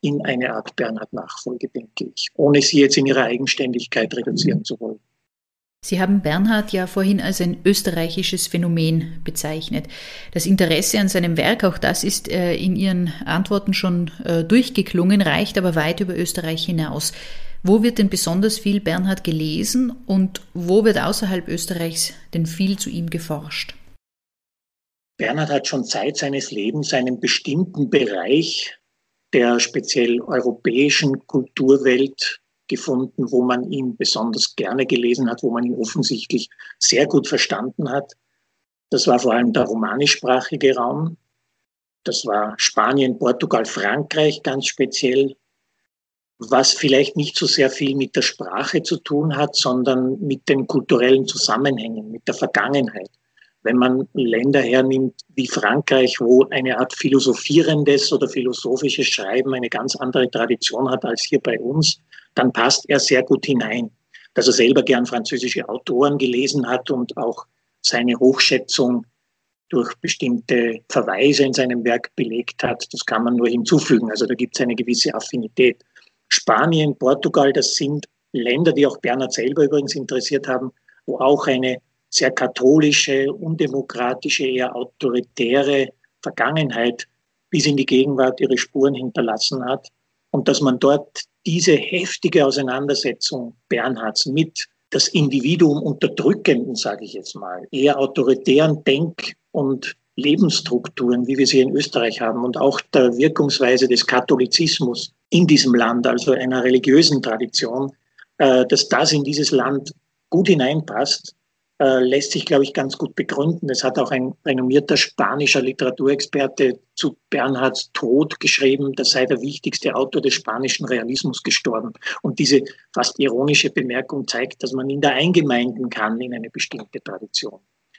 in eine Art Bernhard-Nachfolge, denke ich, ohne sie jetzt in ihrer Eigenständigkeit reduzieren zu wollen. Sie haben Bernhard ja vorhin als ein österreichisches Phänomen bezeichnet. Das Interesse an seinem Werk, auch das ist in Ihren Antworten schon durchgeklungen, reicht aber weit über Österreich hinaus. Wo wird denn besonders viel Bernhard gelesen und wo wird außerhalb Österreichs denn viel zu ihm geforscht? Bernhard hat schon Zeit seines Lebens einen bestimmten Bereich der speziell europäischen Kulturwelt gefunden, wo man ihn besonders gerne gelesen hat, wo man ihn offensichtlich sehr gut verstanden hat. Das war vor allem der romanischsprachige Raum. Das war Spanien, Portugal, Frankreich ganz speziell, was vielleicht nicht so sehr viel mit der Sprache zu tun hat, sondern mit den kulturellen Zusammenhängen, mit der Vergangenheit. Wenn man Länder hernimmt wie Frankreich, wo eine Art philosophierendes oder philosophisches Schreiben eine ganz andere Tradition hat als hier bei uns, dann passt er sehr gut hinein. Dass er selber gern französische Autoren gelesen hat und auch seine Hochschätzung durch bestimmte Verweise in seinem Werk belegt hat, das kann man nur hinzufügen. Also da gibt es eine gewisse Affinität. Spanien, Portugal, das sind Länder, die auch Bernhard selber übrigens interessiert haben, wo auch eine sehr katholische, undemokratische, eher autoritäre Vergangenheit bis in die Gegenwart ihre Spuren hinterlassen hat. Und dass man dort diese heftige Auseinandersetzung Bernhards mit das Individuum unterdrückenden, sage ich jetzt mal, eher autoritären Denk- und Lebensstrukturen, wie wir sie in Österreich haben, und auch der Wirkungsweise des Katholizismus in diesem Land, also einer religiösen Tradition, dass das in dieses Land gut hineinpasst, lässt sich, glaube ich, ganz gut begründen. Es hat auch ein renommierter spanischer Literaturexperte zu Bernhards Tod geschrieben, das sei der wichtigste Autor des spanischen Realismus gestorben. Und diese fast ironische Bemerkung zeigt, dass man ihn da eingemeinden kann in eine bestimmte Tradition.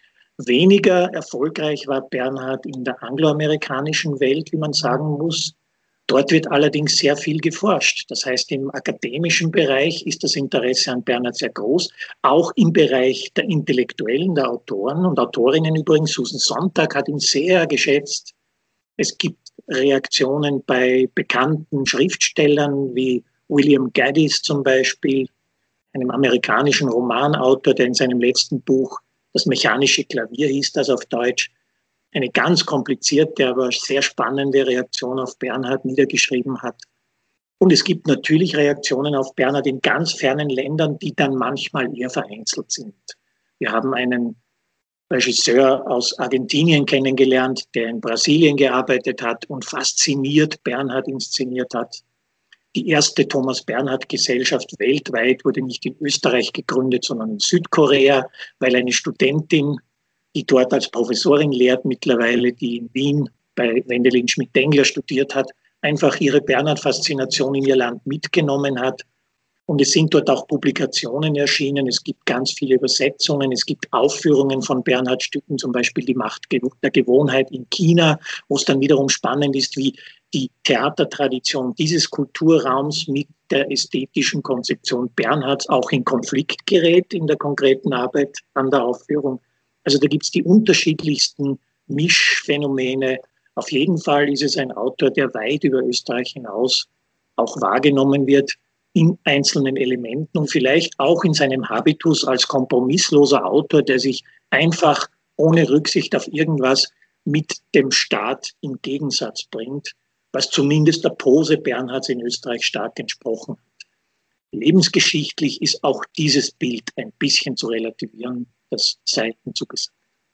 Weniger erfolgreich war Bernhard in der angloamerikanischen Welt, wie man sagen muss. Dort wird allerdings sehr viel geforscht. Das heißt, im akademischen Bereich ist das Interesse an Bernhard sehr groß. Auch im Bereich der Intellektuellen, der Autoren und Autorinnen übrigens. Susan Sontag hat ihn sehr geschätzt. Es gibt Reaktionen bei bekannten Schriftstellern wie William Gaddis zum Beispiel, einem amerikanischen Romanautor, der in seinem letzten Buch Das mechanische Klavier hieß das auf Deutsch, eine ganz komplizierte, aber sehr spannende Reaktion auf Bernhard niedergeschrieben hat. Und es gibt natürlich Reaktionen auf Bernhard in ganz fernen Ländern, die dann manchmal eher vereinzelt sind. Wir haben einen Regisseur aus Argentinien kennengelernt, der in Brasilien gearbeitet hat und fasziniert Bernhard inszeniert hat. Die erste Thomas-Bernhard-Gesellschaft weltweit wurde nicht in Österreich gegründet, sondern in Südkorea, weil eine Studentin, die dort als Professorin lehrt mittlerweile, die in Wien bei Wendelin Schmidt-Dengler studiert hat, einfach ihre Bernhard-Faszination in ihr Land mitgenommen hat. Und es sind dort auch Publikationen erschienen. Es gibt ganz viele Übersetzungen. Es gibt Aufführungen von Bernhard-Stücken, zum Beispiel Die Macht der Gewohnheit in China, wo es dann wiederum spannend ist, wie die Theatertradition dieses Kulturraums mit der ästhetischen Konzeption Bernhards auch in Konflikt gerät in der konkreten Arbeit an der Aufführung. Also da gibt es die unterschiedlichsten Mischphänomene. Auf jeden Fall ist es ein Autor, der weit über Österreich hinaus auch wahrgenommen wird in einzelnen Elementen und vielleicht auch in seinem Habitus als kompromissloser Autor, der sich einfach ohne Rücksicht auf irgendwas mit dem Staat im Gegensatz bringt, was zumindest der Pose Bernhards in Österreich stark entsprochen hat. Lebensgeschichtlich ist auch dieses Bild ein bisschen zu relativieren, das sei hinzugesagt.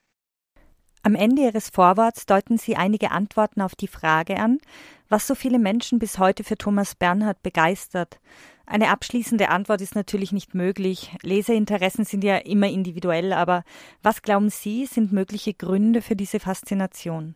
Am Ende Ihres Vorworts deuten Sie einige Antworten auf die Frage an, was so viele Menschen bis heute für Thomas Bernhard begeistert. Eine abschließende Antwort ist natürlich nicht möglich. Leserinteressen sind ja immer individuell, aber was glauben Sie, sind mögliche Gründe für diese Faszination?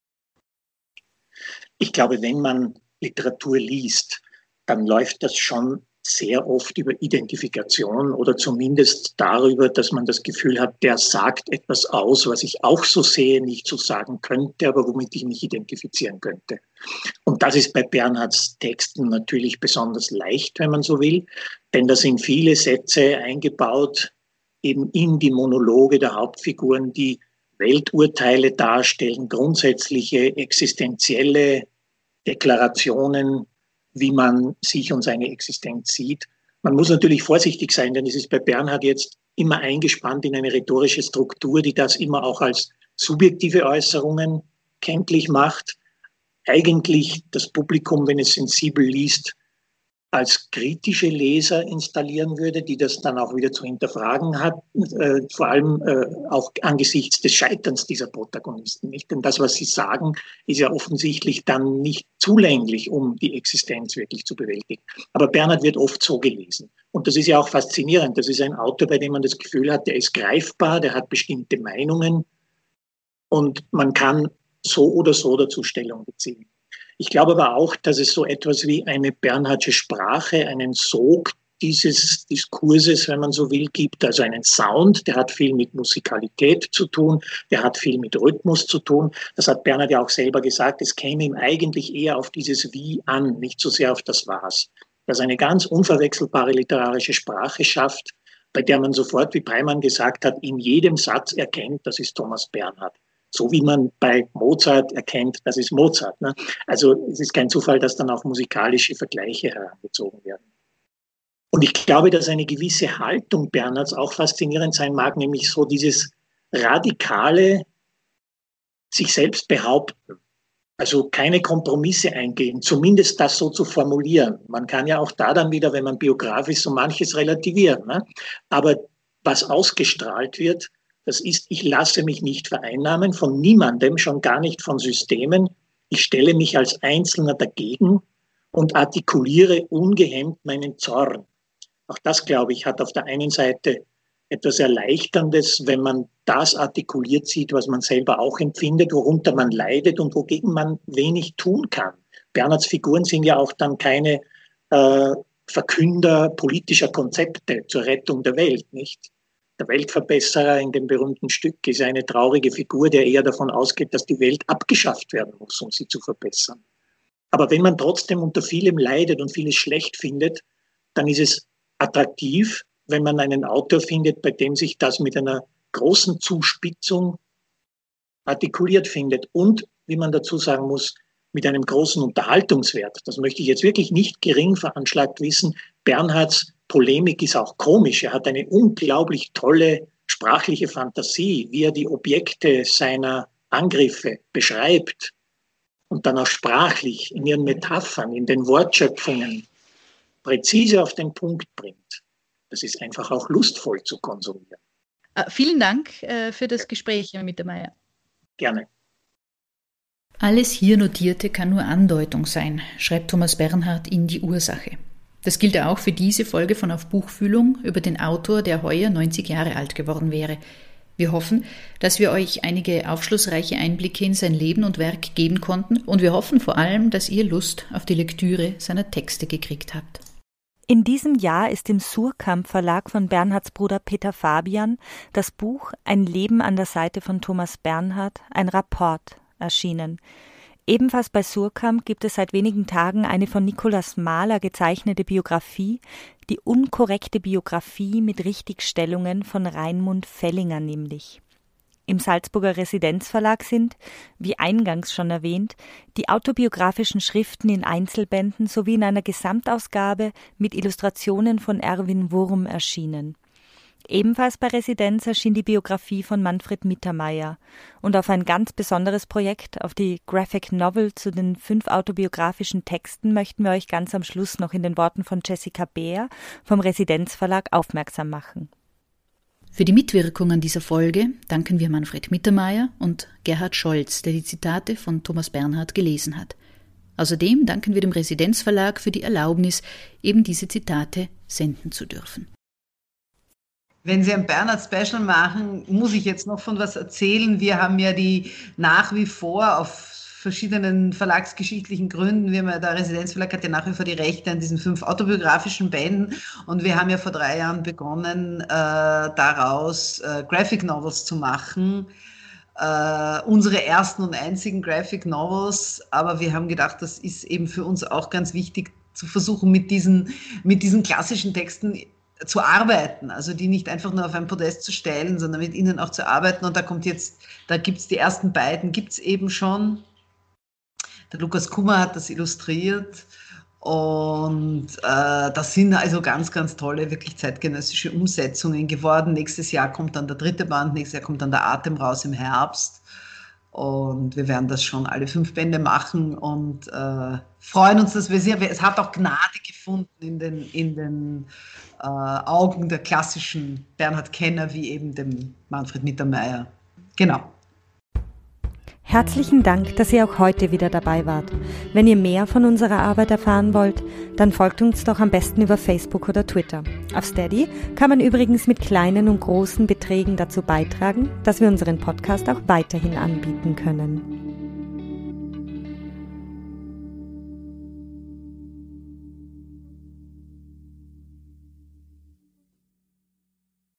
Ich glaube, wenn man Literatur liest, dann läuft das schon sehr oft über Identifikation oder zumindest darüber, dass man das Gefühl hat, der sagt etwas aus, was ich auch so sehe, nicht so sagen könnte, aber womit ich mich identifizieren könnte. Und das ist bei Bernhards Texten natürlich besonders leicht, wenn man so will, denn da sind viele Sätze eingebaut, eben in die Monologe der Hauptfiguren, die Welturteile darstellen, grundsätzliche existenzielle Deklarationen, wie man sich und seine Existenz sieht. Man muss natürlich vorsichtig sein, denn es ist bei Bernhard jetzt immer eingespannt in eine rhetorische Struktur, die das immer auch als subjektive Äußerungen kenntlich macht. Eigentlich das Publikum, wenn es sensibel liest, als kritische Leser installieren würde, die das dann auch wieder zu hinterfragen hat, vor allem auch angesichts des Scheiterns dieser Protagonisten. Nicht? Denn das, was sie sagen, ist ja offensichtlich dann nicht zulänglich, um die Existenz wirklich zu bewältigen. Aber Bernhard wird oft so gelesen. Und das ist ja auch faszinierend. Das ist ein Autor, bei dem man das Gefühl hat, der ist greifbar, der hat bestimmte Meinungen und man kann so oder so dazu Stellung beziehen. Ich glaube aber auch, dass es so etwas wie eine Bernhardsche Sprache, einen Sog dieses Diskurses, wenn man so will, gibt, also einen Sound, der hat viel mit Musikalität zu tun, der hat viel mit Rhythmus zu tun. Das hat Bernhard ja auch selber gesagt, es käme ihm eigentlich eher auf dieses Wie an, nicht so sehr auf das Was. Dass eine ganz unverwechselbare literarische Sprache schafft, bei der man sofort, wie Breimann gesagt hat, in jedem Satz erkennt, das ist Thomas Bernhard. So wie man bei Mozart erkennt, das ist Mozart. Ne? Also es ist kein Zufall, dass dann auch musikalische Vergleiche herangezogen werden. Und ich glaube, dass eine gewisse Haltung Bernhards auch faszinierend sein mag, nämlich so dieses radikale sich selbst behaupten. Also keine Kompromisse eingehen, zumindest das so zu formulieren. Man kann ja auch da dann wieder, wenn man biografisch so manches relativieren. Ne? Aber was ausgestrahlt wird, das ist, ich lasse mich nicht vereinnahmen von niemandem, schon gar nicht von Systemen. Ich stelle mich als Einzelner dagegen und artikuliere ungehemmt meinen Zorn. Auch das, glaube ich, hat auf der einen Seite etwas Erleichterndes, wenn man das artikuliert sieht, was man selber auch empfindet, worunter man leidet und wogegen man wenig tun kann. Bernhards Figuren sind ja auch dann keine Verkünder politischer Konzepte zur Rettung der Welt, nicht? Der Weltverbesserer in dem berühmten Stück ist eine traurige Figur, der eher davon ausgeht, dass die Welt abgeschafft werden muss, um sie zu verbessern. Aber wenn man trotzdem unter vielem leidet und vieles schlecht findet, dann ist es attraktiv, wenn man einen Autor findet, bei dem sich das mit einer großen Zuspitzung artikuliert findet und, wie man dazu sagen muss, mit einem großen Unterhaltungswert. Das möchte ich jetzt wirklich nicht gering veranschlagt wissen. Bernhards Polemik ist auch komisch. Er hat eine unglaublich tolle sprachliche Fantasie, wie er die Objekte seiner Angriffe beschreibt und dann auch sprachlich in ihren Metaphern, in den Wortschöpfungen präzise auf den Punkt bringt. Das ist einfach auch lustvoll zu konsumieren. Vielen Dank für das Gespräch, Herr Mittermeier. Gerne. Alles hier Notierte kann nur Andeutung sein, schreibt Thomas Bernhard in Die Ursache. Das gilt auch für diese Folge von Auf Buchfühlung über den Autor, der heuer 90 Jahre alt geworden wäre. Wir hoffen, dass wir euch einige aufschlussreiche Einblicke in sein Leben und Werk geben konnten und wir hoffen vor allem, dass ihr Lust auf die Lektüre seiner Texte gekriegt habt. In diesem Jahr ist im Suhrkamp Verlag von Bernhards Bruder Peter Fabian das Buch Ein Leben an der Seite von Thomas Bernhard, ein Rapport, erschienen. Ebenfalls bei Suhrkamp gibt es seit wenigen Tagen eine von Nikolaus Mahler gezeichnete Biografie, die unkorrekte Biografie mit Richtigstellungen von Raimund Fellinger nämlich. Im Salzburger Residenzverlag sind, wie eingangs schon erwähnt, die autobiografischen Schriften in Einzelbänden sowie in einer Gesamtausgabe mit Illustrationen von Erwin Wurm erschienen. Ebenfalls bei Residenz erschien die Biografie von Manfred Mittermeier und auf ein ganz besonderes Projekt, auf die Graphic Novel zu den 5 autobiografischen Texten, möchten wir euch ganz am Schluss noch in den Worten von Jessica Beer vom Residenzverlag aufmerksam machen. Für die Mitwirkung an dieser Folge danken wir Manfred Mittermeier und Gerhard Scholz, der die Zitate von Thomas Bernhard gelesen hat. Außerdem danken wir dem Residenzverlag für die Erlaubnis, eben diese Zitate senden zu dürfen. Wenn Sie ein Bernhard-Special machen, muss ich jetzt noch von was erzählen. Wir haben ja die nach wie vor auf verschiedenen verlagsgeschichtlichen Gründen, der Residenzverlag hat ja nach wie vor die Rechte an diesen 5 autobiografischen Bänden und wir haben ja vor 3 Jahren begonnen, daraus Graphic Novels zu machen. Unsere ersten und einzigen Graphic Novels, aber wir haben gedacht, das ist eben für uns auch ganz wichtig, zu versuchen, mit diesen klassischen Texten zu arbeiten, also die nicht einfach nur auf ein Podest zu stellen, sondern mit ihnen auch zu arbeiten. Und da gibt's die ersten beiden, gibt's eben schon. Der Lukas Kummer hat das illustriert Und das sind also ganz, ganz tolle, wirklich zeitgenössische Umsetzungen geworden. Nächstes Jahr kommt dann der 3. Band, nächstes Jahr kommt dann der Atem raus im Herbst. Und wir werden das schon alle 5 Bände machen und freuen uns, dass es hat auch Gnade gefunden in den Augen der klassischen Bernhard-Kenner, wie eben dem Manfred Mittermeier. Genau. Herzlichen Dank, dass ihr auch heute wieder dabei wart. Wenn ihr mehr von unserer Arbeit erfahren wollt, dann folgt uns doch am besten über Facebook oder Twitter. Auf Steady kann man übrigens mit kleinen und großen Beträgen dazu beitragen, dass wir unseren Podcast auch weiterhin anbieten können.